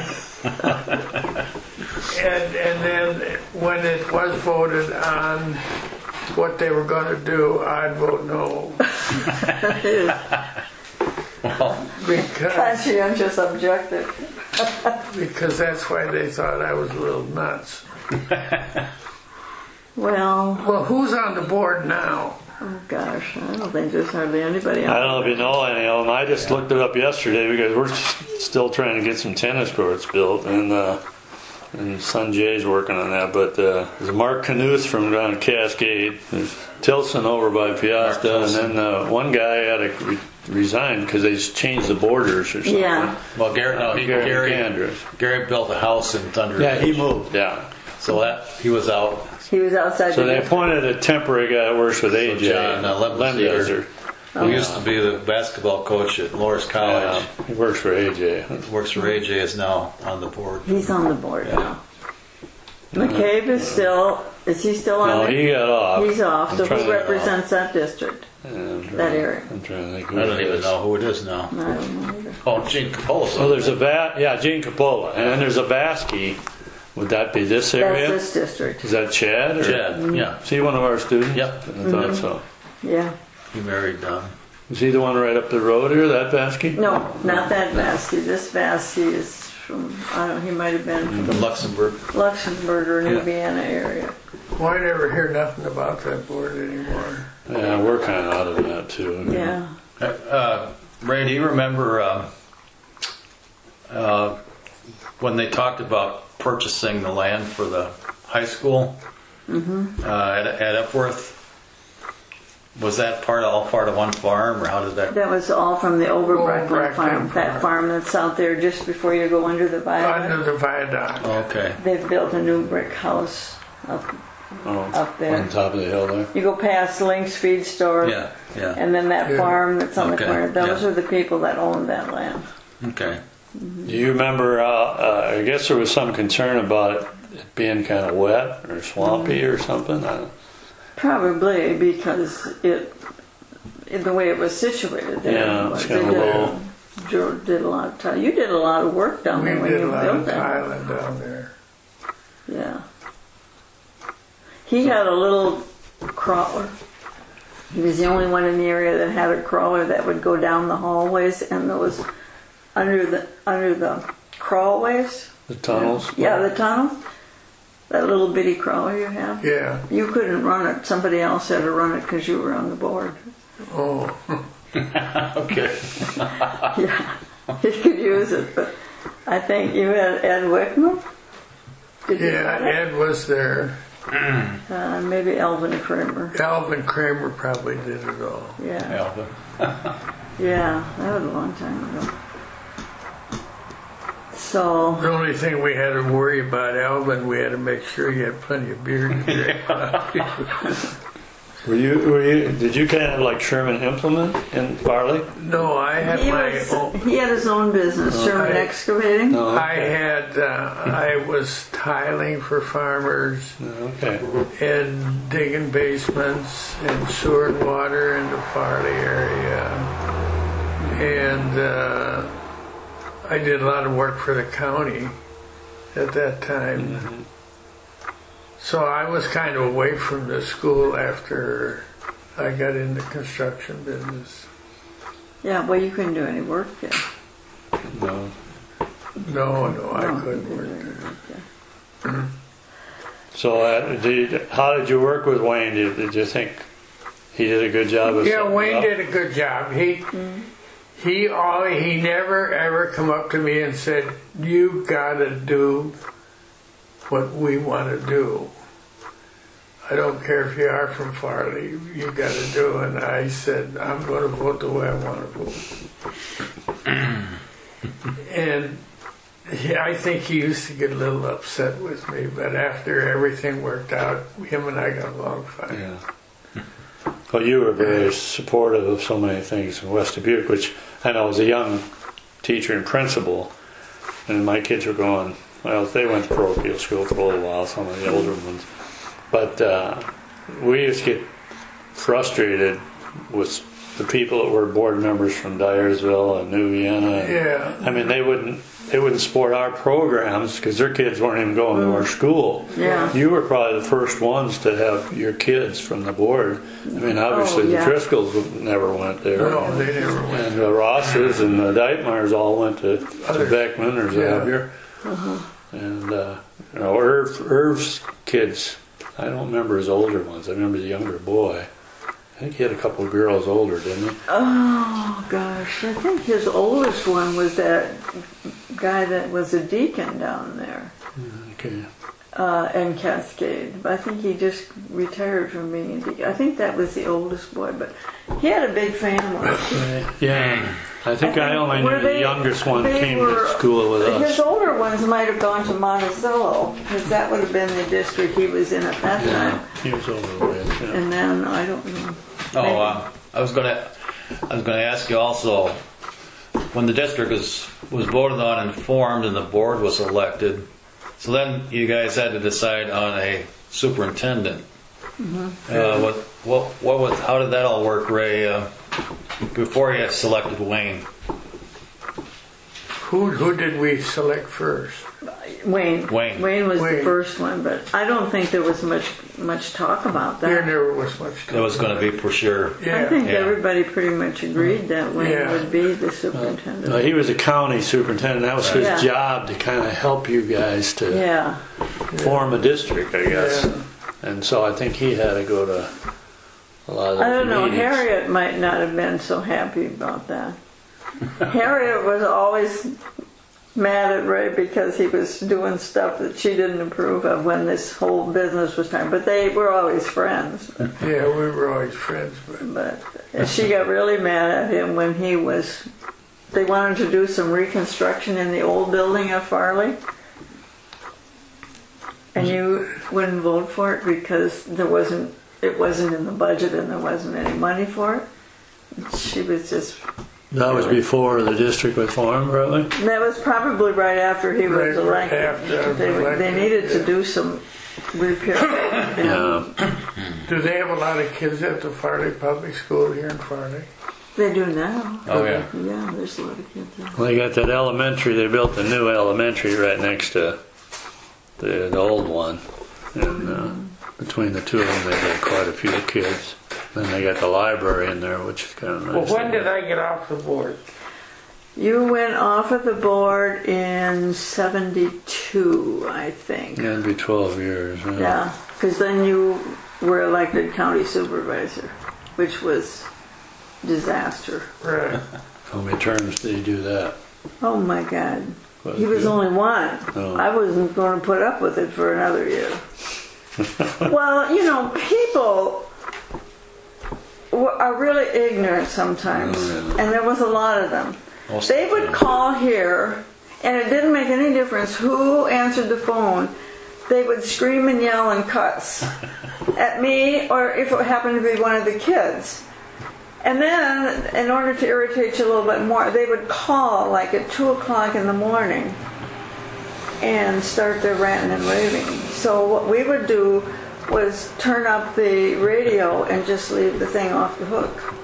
and and then when it was voted on what they were going to do, I'd vote no because Conscientious objective. because that's why they thought I was a little nuts. Well, Well, who's on the board now? oh gosh, I don't think there's hardly anybody I on. don't know if you know any of them. I just looked it up yesterday because we're s- still trying to get some tennis courts built, and uh, and son Jay's working on that. But uh, there's Mark Knuth from down Cascade. There's Tilson over by Piazza, and then uh, one guy had to re- resign because they just changed the borders or something. Yeah. well, Gary, no, he, Gary Gary, Andrews. Gary built a house in Thunder. Yeah, he Ridge. moved. Yeah. So that he was out. He was outside So the they district. appointed a temporary guy that works with A J. John, uh, Lembeser. He used to be the basketball coach at Loris College. Yeah, he works for A J. Works for A J. Is now on the board. He's on the board now. McCabe is still, is he still on No, there? he got off. He's off, I'm so trying who to- represents that district? Yeah, I'm trying- that area? I'm trying to think who I don't it even is. know who it is now. I don't know either. Oh, Gene Capola. Well, there's a va- yeah, Gene Capola, and then there's a Vasky. Would that be this That's area? this district, Is that Chad? Or? Chad. Yeah, Is he one of our students? Yep. I thought so. yeah. he married. Um, Is he the one right up the road here, that Vasky? No, not that Vasky. This Vasky is from, I don't know, he might have been from from Luxembourg. Luxembourg or Yeah. Nubiana area. Well, I never hear nothing about that board anymore. Yeah, we're kind of out of that too. Yeah. Uh, Ray, do you remember uh, uh, when they talked about purchasing the land for the high school mm-hmm. uh, at, at Epworth? Was that part all part of one farm, or how did that? That was all from the Overbreckland Overbreckland farm, that farm. farm that's out there just before you go under the viaduct. Under the viaduct. Okay. They've built a new brick house up, Oh, up there. on top of the hill there. You go past Link's Feed Store, Yeah. Yeah. and then that Yeah. farm that's on Okay, the corner. Those yeah. are the people that own that land. Okay. Do you remember? Uh, uh, I guess there was some concern about it being kind of wet or swampy or something. I, Probably because it, in the way it was situated there. Yeah, it's They kinda did- low. Joe did a lot of time. You did a lot of work down We there when did a you lot built of that. tiling down there. Yeah. He had a little crawler. He was the only one in the area that had a crawler that would go down the hallways, and those under the under the crawlways. The tunnels. Yeah, the tunnel. That little bitty crawler you have. Yeah. You couldn't run it. Somebody else had to run it because you were on the board. Oh. Okay. Yeah, you could use it, but I think you had Ed Wickman. Did you Yeah, run it? Ed was there. Uh, maybe Elvin Kramer. Alvin Kramer probably did it all. Yeah, Alvin. yeah, that was a long time ago. So, The only thing we had to worry about Alvin, we had to make sure he had plenty of beer to drink. Were you, were you, did you kind of like Sherman Implement in Farley? No, I had he, my was, own. he had his own business, Sherman I- Excavating. No. I had, uh, I was tiling for farmers Okay. and digging basements and sewer and water in the Farley area. And uh, I did a lot of work for the county at that time. So I was kind of away from the school after I got in the construction business. Yeah, well, you couldn't do any work there. No. No, no, I No, you couldn't do work any there. work there. So, uh, did you, how did you work with Wayne? Did, did you think he did a good job of Yeah, setting Wayne it up? did a good job. He he always, he never ever come up to me and said, "You gotta do what we want to do. I don't care if you are from Farley, you gotta do." And I said, "I'm going to vote the way I want to vote." And he, I think he used to get a little upset with me, but after everything worked out, him and I got along fine. Yeah. Well, you were very supportive of so many things in West Dubuque, which I know as a young teacher and principal, and my kids were going, well, they went to parochial school for a little while, some of the older ones. But uh, we used to get frustrated with the people that were board members from Dyersville and New Vienna. Yeah. I mean, they wouldn't they wouldn't support our programs because their kids weren't even going to our school. Yeah. You were probably the first ones to have your kids from the board. I mean, obviously Oh, yeah. the Driscolls never went there. No, they never went. And the Rosses and the Deitmeyers all went to, to Others. Beckman or Xavier. And, uh, you know, Irv, Irv's kids, I don't remember his older ones. I remember the younger boy. I think he had a couple of girls older, didn't he? Oh gosh, I think his oldest one was that guy that was a deacon down there Okay. uh, in Cascade. I think he just retired from being a deacon. I think that was the oldest boy, but he had a big family. Yeah. I think I only Were knew the they- youngest one they came were- to school with His us. older ones might have gone to Monticello, because that would have been the district he was in at that Yeah, time. he was over with. Yeah. And then I don't know. Oh, uh, I was gonna, I was gonna ask you also, when the district was was voted on and formed and the board was elected, so then you guys had to decide on a superintendent. Uh, what, what, what was, how did that all work, Ray? Uh, before you selected Wayne, Who who did we select first? Wayne. Wayne. Wayne was the Wayne. first one, but I don't think there was much much talk about that. There never was much it was going to be for sure. I Yeah. think Yeah. everybody pretty much agreed that Wayne Yeah. would be the superintendent. Well, he was a county superintendent. That was his Yeah. job to kind of help you guys to Yeah. form a district, I guess. Yeah. And so I think he had to go to a lot of those I don't know. meetings. Harriet might not have been so happy about that. Harriet was always mad at Ray because he was doing stuff that she didn't approve of when this whole business was starting. But they were always friends. Yeah, we were always friends, but But she got really mad at him when he was. They wanted to do some reconstruction in the old building at Farley. And you wouldn't vote for it because there wasn't, it wasn't in the budget and there wasn't any money for it. She was just, That was before the district was formed, really? that was probably right after he was Right elected. after I was They, were- they elected, needed yeah. to do some repair. And Yeah. Do they have a lot of kids at the Farley Public School here in Farley? They do now. Oh, yeah. Yeah, there's a lot of kids there. Well, they got that elementary. They built the new elementary right next to the, the old one, and uh, between the two of them, they got quite a few kids. Then they got the library in there, which is kind of nice. Well, when did I get off the board? You went off of the board in seventy-two, I think. Yeah, it'd be twelve years. Yeah. Yeah, because then you were elected county supervisor, which was disaster. Right. How many terms did he do that? Oh my God. Quite a He was few. only one. Oh. I wasn't going to put up with it for another year. Well, you know, people w- are really ignorant sometimes, Oh, and there was a lot of them. Most They of would them. call here, and it didn't make any difference who answered the phone. They would scream and yell and cuss at me, or if it happened to be one of the kids. And then, in order to irritate you a little bit more, they would call like at two o'clock in the morning and start their ranting and raving. So what we would do was turn up the radio and just leave the thing off the hook.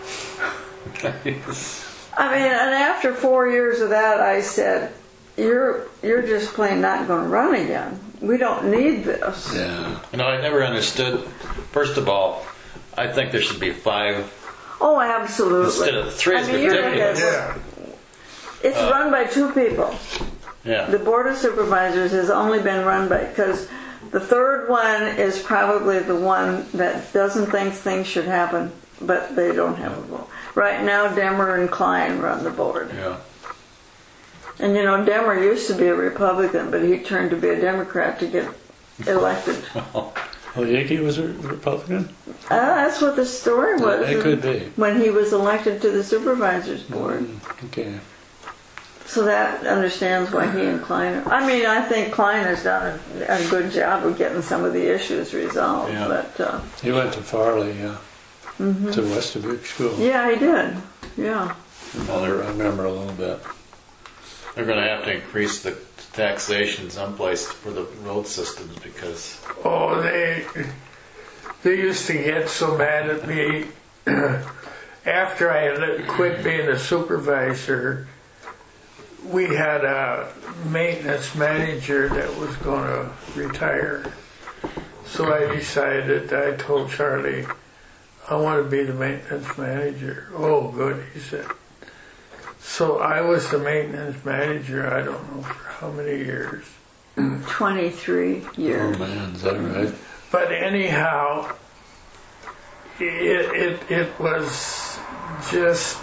I mean, and after four years of that, I said, "You're you're just plain not going to run again. We don't need this." Yeah. You know, I never understood. First of all, I think there should be five Oh, absolutely. instead of three. Is I mean, you're ridiculous. Yeah. It's run by two people. Yeah. The Board of Supervisors has only been run by, because the third one is probably the one that doesn't think things should happen, but they don't have a vote. Right now, Demmer and Klein run the board. Yeah. And you know, Demmer used to be a Republican, but he turned to be a Democrat to get elected. Oh, Yaki was a Republican? Ah, that's what the story was. It could be. When he was elected to the Supervisors Board. Okay. So that understands why he and Klein are. I mean, I think Klein has done a, a good job of getting some of the issues resolved. Yeah. But uh, He went to Farley, yeah. To West Dubuque School. yeah, he did. Yeah. Well, I they're, remember a little bit. they're going to have to increase the taxation someplace for the road systems because Oh, they they used to get so mad at me after I had quit being a supervisor. We had a maintenance manager that was going to retire. So I decided, I told Charlie, I want to be the maintenance manager. Oh, good, he said. So I was the maintenance manager, I don't know for how many years. twenty-three Oh years. man, is that right? But anyhow, it, it, it was just,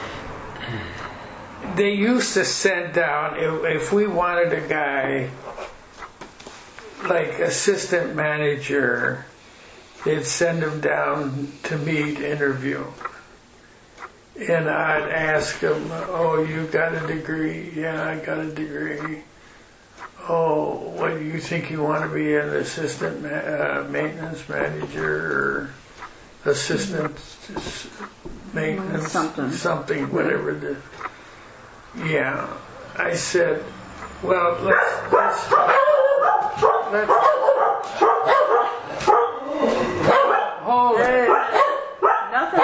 they used to send down, if, if we wanted a guy like assistant manager, they'd send him down to meet, interview. And I'd ask him, oh, you got a degree? Yeah, I got a degree. Oh, what do you think you want to be, an assistant ma- uh, maintenance manager or assistant s- maintenance? Something. Something, whatever the... Yeah. I said, well, let's... let's, let's hold it. Hey, nothing.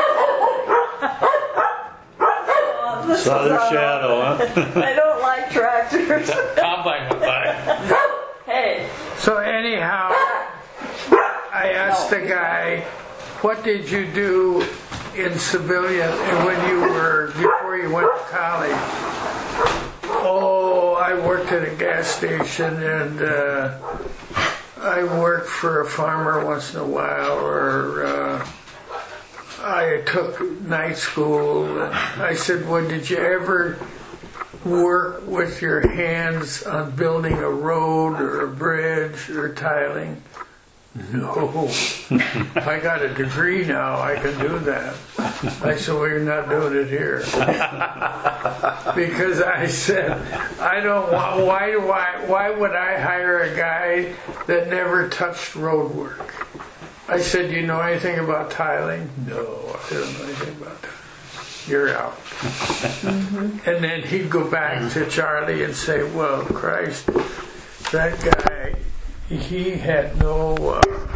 Oh, this Saw is their on- shadow, huh? I don't like tractors. combine went by. Hey, So anyhow, I asked the guy, what did you do in civilian when you were, before you went to college? Oh, I worked at a gas station and uh, I worked for a farmer once in a while, or uh, I took night school. And I said, well, did you ever work with your hands on building a road or a bridge or tiling? No. I got a degree now, I can do that. I said, well, you're not doing it here. Because I said, I don't want, why do I, why would I hire a guy that never touched road work? I said, do you know anything about tiling? No, I don't know anything about tiling. You're out. Mm-hmm. And then he'd go back to Charlie and say, well, Christ, that guy, he had no uh,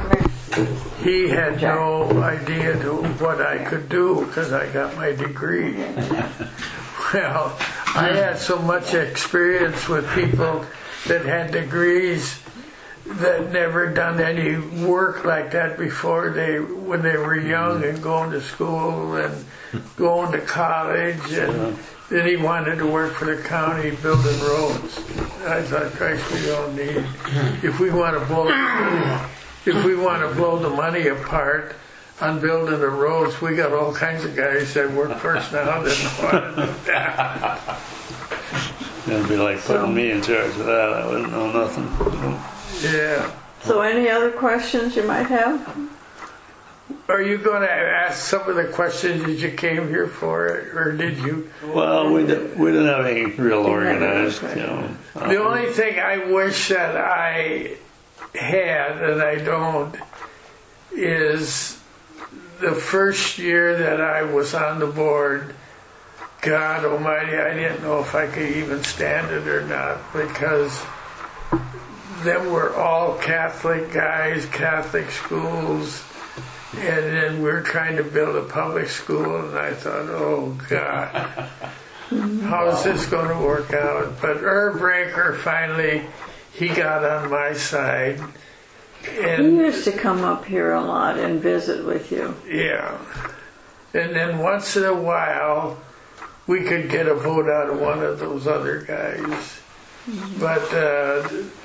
he had no idea to what I could do because I got my degree. Well, I had so much experience with people that had degrees that never done any work like that before they when they were young and going to school and going to college, and then he wanted to work for the county building roads. I thought, Christ, we don't need if we want to blow if we want to blow the money apart on building the roads, we got all kinds of guys that work for us now that know how to do that. It'd be like putting me in charge of that. I wouldn't know nothing. Yeah. So any other questions you might have? Are you going to ask some of the questions that you came here for, or did you? Well, we didn't, we didn't have any real organized, you know. The only thing I wish that I had, and I don't, is the first year that I was on the board, God almighty, I didn't know if I could even stand it or not, because them were all Catholic guys, Catholic schools, and then we're trying to build a public school, and I thought, oh God, how is this going to work out? But Irv Ranker finally, he got on my side. And He used to come up here a lot and visit with you. yeah. And then once in a while, we could get a vote out of one of those other guys. But uh,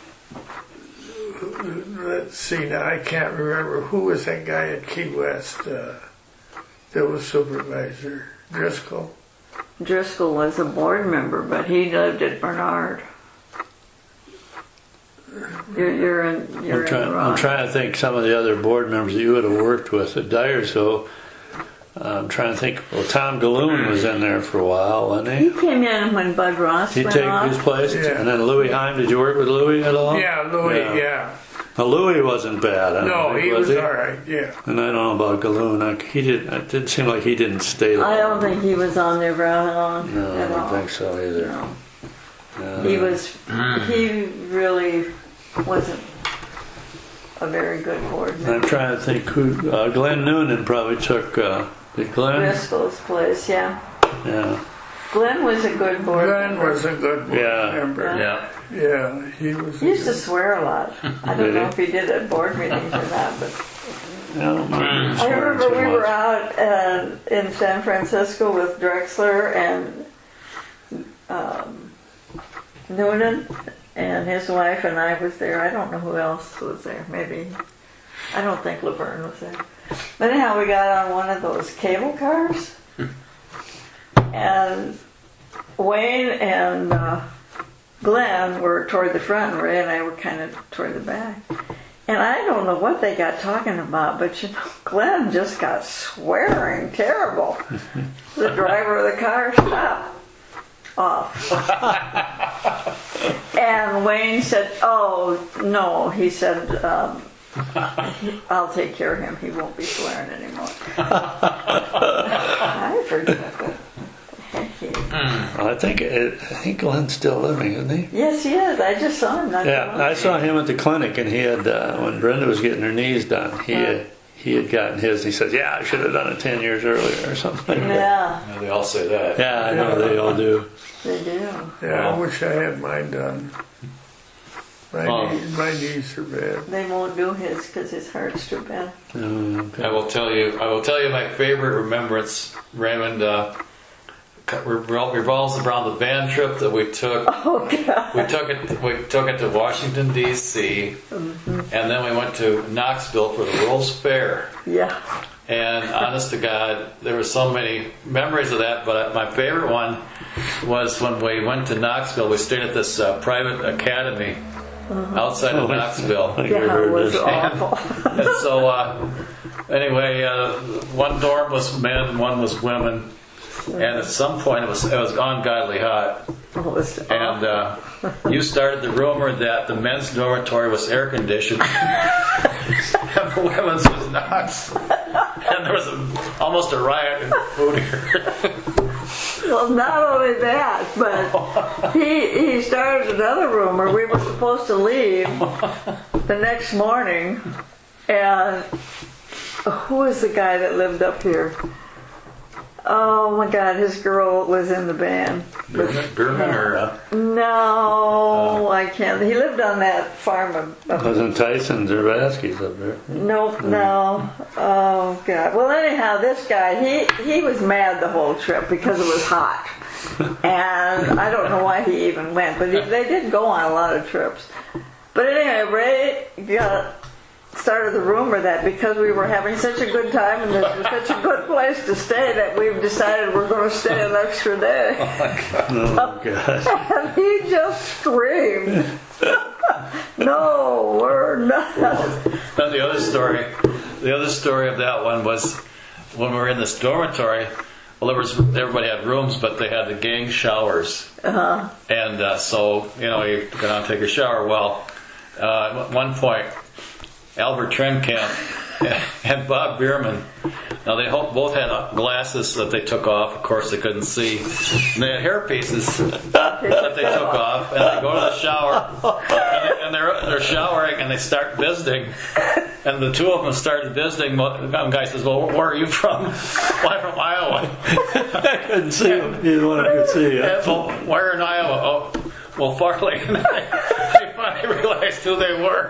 let's see now, I can't remember. Who was that guy at Key West uh, that was supervisor? Driscoll? Driscoll was a board member, but he lived at Bernard. You're, you're in. You're I'm, trying, in I'm trying to think some of the other board members that you would have worked with at Dyersville. I'm trying to think. Well, Tom Galloon was in there for a while, wasn't He he? came in when Bud Ross He'd went take off. his place. Yeah. And then Louis Heim. Did you work with Louis at all? Yeah, Louis, yeah. Yeah. Now, Louis wasn't bad. I don't No, think, he was he? all right, yeah. And I don't know about Galloon. I, he did. It didn't seem like he didn't stay long. I don't think he was on there very long No, I at don't all. think so either. No. No. He was. He really wasn't a very good board I'm member. trying to think who. Uh, Glenn Noonan probably took. Uh, did Glenn? Driscoll's place, yeah. Yeah. Glenn was a good board Glenn member. was a good board Yeah. member. Yeah. Yeah, he was. He a used to good- swear a lot. I Did don't know he? if he did at board meetings or not, but I don't remember I swearing remember too we were much. out uh, in San Francisco with Drexler and um, Noonan and his wife, and I was there. I don't know who else was there. Maybe, I don't think Laverne was there. But anyhow, we got on one of those cable cars, and Wayne and uh, Glenn were toward the front, and Ray and I were kind of toward the back. And I don't know what they got talking about, but you know, Glenn just got swearing terrible. The driver of the car stopped. Off. And Wayne said, oh, no, he said, um, I'll take care of him. He won't be swearing anymore. I forget what the heck he I think it, I think Glenn's still living, isn't he? Yes, he is. I just saw him. Not too Yeah, long I ago. saw him at the clinic, and he had uh, when Brenda was getting her knees done, he had, he had gotten his. And he said, "Yeah, I should have done it ten years earlier or something." Like that. Yeah, Yeah, they all say that. Yeah, I know they all do. they do. Yeah, I wish I had mine done. My, Oh. knees, my knees are bad. They won't do his because his heart's too bad. Oh, okay. I will tell you. I will tell you my favorite remembrance, Raymond. Uh, revol- revolves around the van trip that we took. Oh, God. We took it. We took it to Washington D C, and then we went to Knoxville for the World's Fair. Yeah. And honest to God, there were so many memories of that. But my favorite one was when we went to Knoxville. We stayed at this uh, private academy outside of Knoxville. I think I Yeah, it heard was this. awful. And so, uh, anyway, uh, one dorm was men, one was women, and at some point it was it was ungodly hot. It was And uh, you started the rumor that the men's dormitory was air conditioned, and the women's was not. And there was a, almost a riot in food here. Well, not only that, but he he started another rumor. We were supposed to leave the next morning, And who was the guy that lived up here? Oh my God, his girl was in the band. Berman or uh, No, I can't. He lived on that farm. Up, up, Wasn't Tyson Zerbatsky's up there? nope, no. Oh God. Well, anyhow, this guy, he he was mad the whole trip because it was hot, and I don't know why he even went. But he, they did go on a lot of trips. But anyway, Ray got started the rumor that because we were having such a good time and this was such a good place to stay that we've decided we're going to stay an extra day. Oh, God. And he just screamed, "No, we're not." Now the other story, the other story of that one was when we were in this dormitory. Well, there was everybody had rooms, but they had the gang showers, Uh-huh. and uh, so you know you go down and take a shower. Well, uh, at one point, Albert Trenkamp and Bob Bierman. Now they both had glasses that they took off. Of course, they couldn't see. And they had hairpieces that they took off, and they go to the shower, and, they, and they're they're showering, and they start visiting. And the two of them started visiting. One guy says, "Well, where are you from?" "Well, I'm from Iowa." I couldn't see him. Neither one of them could see him. "Yeah, well, where in Iowa?" "Oh, well, Farley." And I finally realized who they were.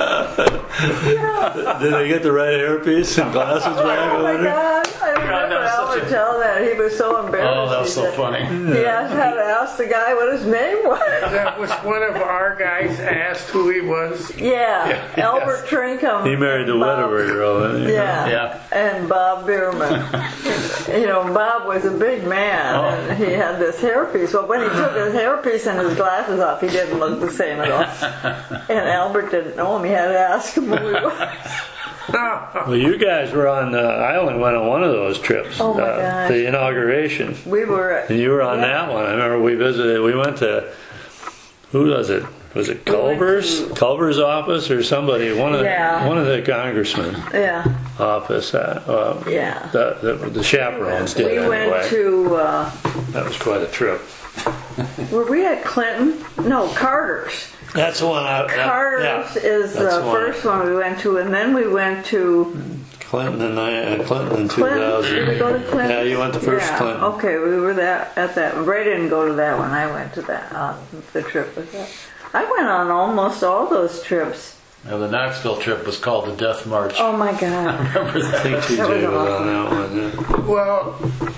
Did they get the right hairpiece and glasses back? Oh my God! I remember God, that was Albert such a- tell that. He was so embarrassed. Oh, that was He so said- funny. He asked how to ask the guy what his name was. That was one of our guys asked who he was. Yeah, Yeah, Albert Trinkum. He married the Bob- Wetterberg girl, didn't he? Yeah. Yeah. And Bob Bierman. You know, Bob was a big man, Oh. and he had this hairpiece. Well, when he took his hairpiece and his glasses off, he didn't look the same at all. And Albert didn't know him. He had to ask him who he was. Well, you guys were on, uh, I only went on one of those trips. Oh, my uh, gosh. The inauguration. We were. And you were on Yeah. that one. I remember we visited, we went to, who was it? Was it Culver's? We went Culver's office or somebody? One of the, Yeah. one of the congressmen Yeah, office. Uh, uh, yeah. the, the, the chaperones did We anyway. went to. Uh, That was quite a trip. were we at Clinton? No, Carter's. That's the one. I, that- Carter's yeah. is That's the the one. first one we went to, and then we went to Clinton and I, uh, Clinton in two Clinton. thousand. Did we go to Clinton? Yeah, you went to first yeah. Clinton. Okay, we were that at that. Ray didn't go to that one. I went to that. Uh, the trip with that. I went on almost all those trips. Now, the Knoxville trip was called the Death March. Oh my God! Remember I that? think T J That was was awesome. on that one. Yeah. Well,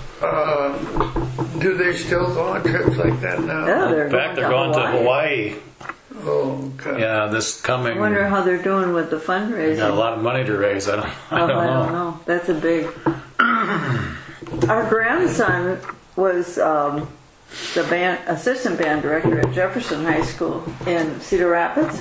uh, do they still go on trips like that now? Yeah, they're In fact, they're going to Hawaii. Oh, God. Yeah, this coming. I wonder how they're doing with the They got a fundraising. lot of money to raise. I don't. I Oh, don't I know. don't know. That's a big. Our grandson was um, the band assistant band director at Jefferson High School in Cedar Rapids.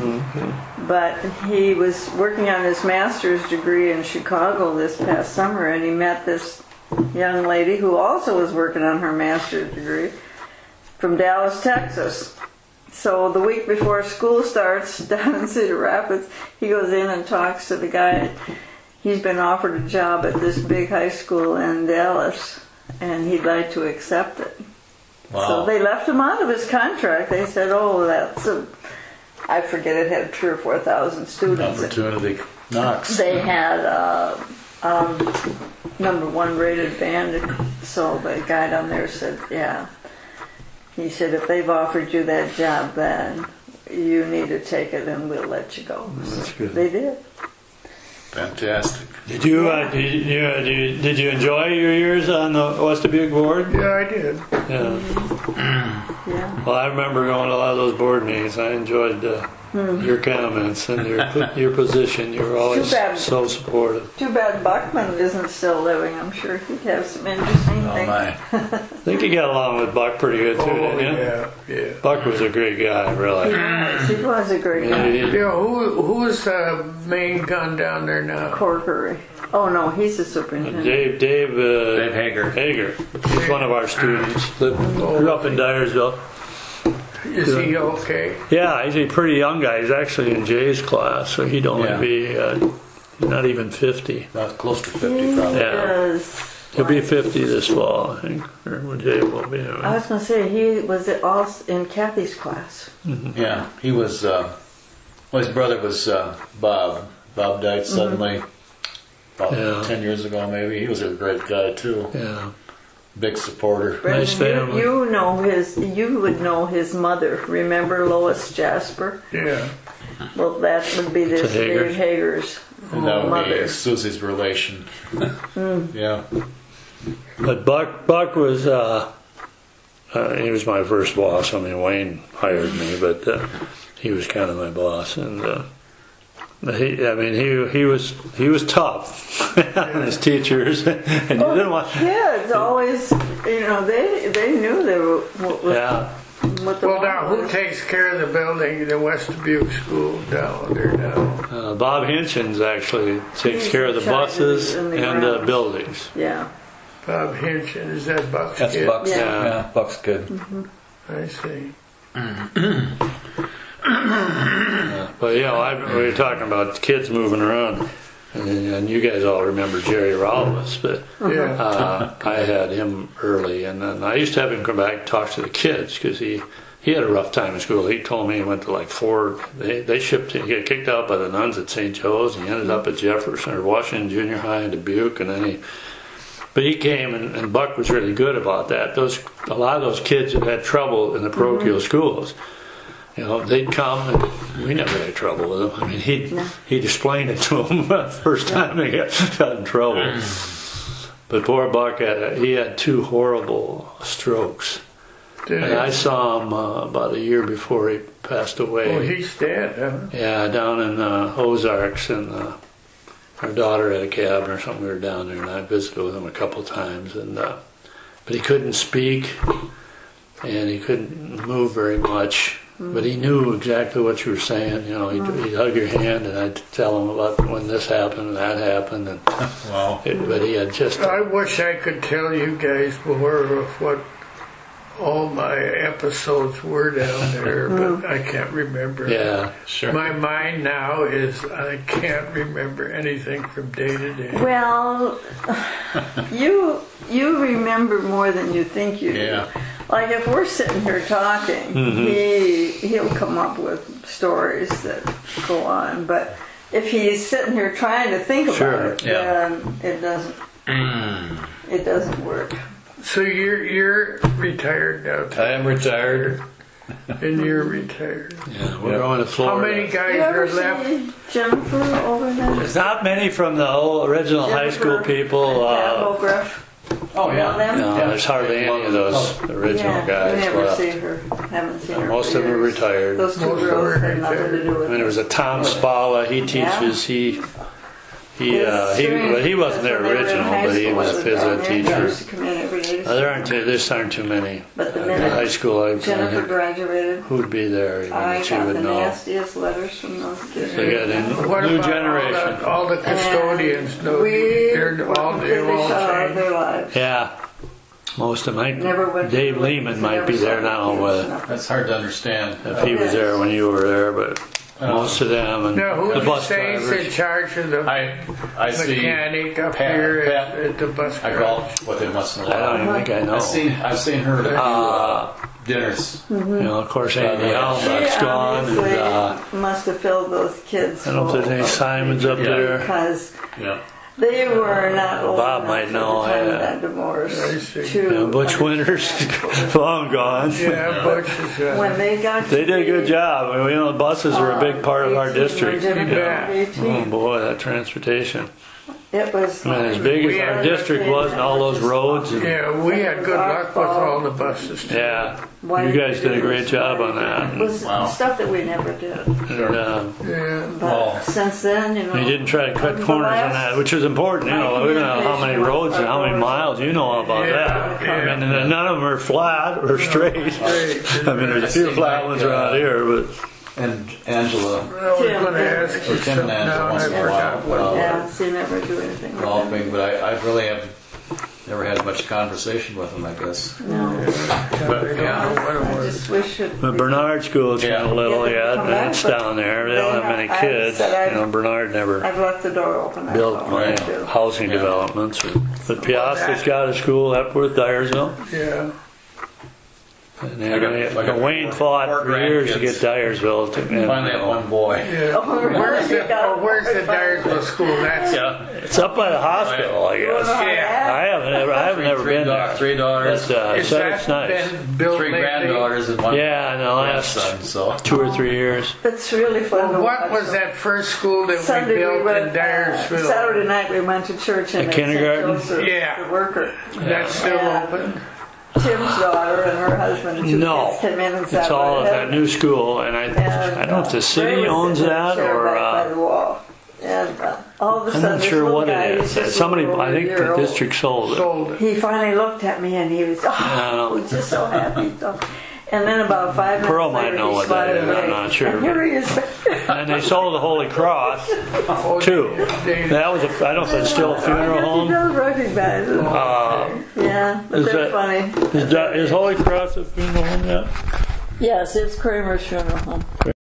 But he was working on his master's degree in Chicago this past summer, and he met this young lady who also was working on her master's degree from Dallas, Texas. So the week before school starts down in Cedar Rapids, he goes in and talks to the guy. He's been offered a job at this big high school in Dallas, and he'd like to accept it. Wow. So they left him out of his contract. They said, "Oh, that's a," I forget, it had three or four thousand students. Opportunity knocks. They had uh, um, number one rated band. So the guy down there said, "Yeah." He said, "If they've offered you that job, then you need to take it, and we'll let you go." That's good. They did. Fantastic. Did you, uh, did, you, uh, did you did you enjoy your years on the West Dubuque board? Yeah, I did. Yeah. Yeah. Well, I remember going to a lot of those board meetings. I enjoyed uh, your comments and your your position. You were always Too bad. so supportive. Too bad Buckman isn't still living. I'm sure he'd have some interesting Oh things. my. I think you got along with Buck pretty good too, Oh, didn't you? yeah, yeah. Buck was a great guy, really. He was a great Yeah, guy. he- Yeah, who, who's the main gun down there now? Corkery. Oh no, he's the superintendent. Dave, Dave, uh, Dave Hager. Hager. He's one of our students. Lived, grew up in Dyersville. Is he okay? Yeah, he's a pretty young guy. He's actually in Jay's class, so he'd only Yeah. be uh, not even fifty. Not close to fifty, He probably. Yeah. is. He'll be fifty this fall, I think, or when Jay will be. I was going to say he was all in Kathy's class. Yeah, he was. Uh, well, his brother was uh, Bob Bob died suddenly about Yeah. ten years ago, maybe. He was a great guy too. Yeah. Big supporter. Nice Brendan, family. you, you know his. You would know his mother. Remember Lois Jasper? Yeah. Well, that would be this It's a Hager. Dave Hager's And that would mother. be Susie's relation. Yeah. But Buck Buck was uh, uh, he was my first boss. I mean, Wayne hired me, but uh, he was kind of my boss, and uh, he I mean he he was he was tough on his teachers, and you didn't want Kids always, you know, they they knew they were what, what, yeah. what the Well, law now who was. takes care of the building, the West Dubuque School down there now? Uh, Bob Hinchins actually takes He's care of in the charge of buses the- and the and the grounds. buildings. Yeah. Bob Hinchin, is that Buck's That's kid? Buck's. Yeah. Yeah. Buck's good. I see. But you know, I, we were talking about kids moving around, and, and you guys all remember Jerry Rallis, but Yeah. uh, I had him early, and then I used to have him come back and talk to the kids because he he had a rough time in school. He told me he went to like four. They they shipped him. He got kicked out by the nuns at Saint Joe's. He ended up at Jefferson or Washington Junior High in Dubuque, and then he. But he came, and, and Buck was really good about that. Those a lot of those kids that had trouble in the parochial schools. You know, they'd come, and we never had trouble with them. I mean, he'd, he'd explain it to them the first time they got, got in trouble. But poor Buck, had a, he had two horrible strokes. Did And I he? saw him uh, about a year before he passed away. Oh, he's dead, huh? Yeah, down in uh, Ozarks, and uh, our daughter had a cabin or something. We were down there, and I visited with him a couple times. And uh, but he couldn't speak, and he couldn't move very much. But he knew exactly what you were saying. You know, he'd, he'd hug your hand, and I'd tell him about when this happened and that happened. And Wow. it, but he had just I wish I could tell you guys more of what all my episodes were down there, but I can't remember. yeah. Sure. My mind now is I can't remember anything from day to day. Well, you you remember more than you think you do. Yeah. Like if we're sitting here talking, he he'll come up with stories that go on. But if he's sitting here trying to think about Sure, it, yeah. then it doesn't it doesn't work. So you're you're retired now, Tom, I am retired. and you're retired. Yeah, we're Yeah. going to How Florida. many guys You ever are left? see Jennifer over there? There's not many from the old original high school Jennifer, people. Pat Uh, Hogreff. Oh, You know them? no, there's hardly any of those original Yeah, guys I never left. see her. Haven't seen her. Most for of them are years. retired. Those two Most of them girls are had nothing to retired. do with I mean, there was it. a Tom Spalla. He teaches. He he uh, he. Well, he wasn't their original, but he was a phys ed teacher. Used to come in every day. Uh, there aren't too, there aren't too many. But the Uh, minute high school, I, I Jennifer think, graduated, who'd be there even I that you got would the know. nastiest letters from those kids. They got in What new about generation. All the, all the custodians know We they're were all they're completely all shut out of changed. their lives. Yeah, most of them. Never Might, went to Dave the- Lehman might never be saw there the now kids, with nothing. That's hard to understand. if he was there when you were there, but most of them and Now, who the would you bus say is in drivers. charge of the I I see. mechanic up Pat- here at, Pat. at the bus I garage? golf with him once in a I don't while. even think I know. I've seen I've seen her at a few uh, dinners. You know, of course, Andy She Allenbach's She gone, and obviously uh, must have filled those kids. I don't know if there's full any of Simons up Yeah. there. because Yeah. they were not old Bob enough might at know, the time yeah. of that divorce. I see. to You know, Butch Winters, long gone. Yeah, Butch is. Uh, when they got They did a to good be, job. I mean, you know, buses were a big part of our eighteen, district. when Jennifer Yeah. was Yeah. Oh eighteen, boy, that transportation. it was. I mean, as big as our district was and all those roads. And, yeah, we had good luck with all the buses. Too. yeah, you guys did a great job on that. It And, was Wow. stuff that we never did. and, uh, Yeah. But Well, since then, you know. you didn't try to cut the corners on last- that, which is important. You know, we don't know how many roads and how many miles. You know about Yeah, that. yeah. I mean, and none of them are flat or straight. I mean, there's a few flat ones around here, but and Angela I was Tim, going to ask you or Tim something and now, Angela and I once in a forgot what. while uh, Yeah, so you never do anything with them. golfing, but I, I really have never had much conversation with them. I guess. No, But I don't know what it I was. just wish it. But Bernard School's kind Yeah. of little Yeah, yet, come and back, it's but down there. They don't they have many have- I kids. said I've- You know, Bernard never I've left the door open. that's built all I my do. housing Yeah. developments. But Piasta's got a school, Epworth, Dyersville. Yeah. And then, I got- I got Wayne four- fought four for years to grandkids. get Dyersville. To, and, Finally, have one boy. Yeah. Oh, really? Where's the, You got oh, where's the one. Dyersville school? That's Yeah. it's up by the hospital, I guess. Yeah. I haven't ever, I haven't ever three, been da- there. three daughters, But, uh, Is so that it's nice. been built three lately? granddaughters, and one Yeah, in the last grandson. So two or three years. It's really fun to What watch was them. that first school that Sunday we we built went, in uh, Dyersville? Saturday night we went to church in A kindergarten? Saint Joseph, Yeah. the worker. That's still Yeah. open. Tim's daughter and her husband and two No, kids came in and it's sat all right at ahead. that new school, and I, And, I don't know if the uh, city Ray was owns sitting in a that chair or. back by Uh, the wall. And uh, all of a I'm sudden, not this sure little what guy, it he's is. just Somebody, over I think a year the old. district sold it. Sold it. He finally looked at me and he was, oh, Yeah. he was just so happy. So, and then about five minutes Pearl later, might know he what that smiled is, I'm away. not sure, And here he is. And they sold the Holy Cross Oh, too. they- That was a, I don't know if it's still a funeral He home. does recognize it. Uh, Yeah, but is they're that- funny. is, that, is Holy Cross a funeral home yet? Yes, it's Kramer's funeral home.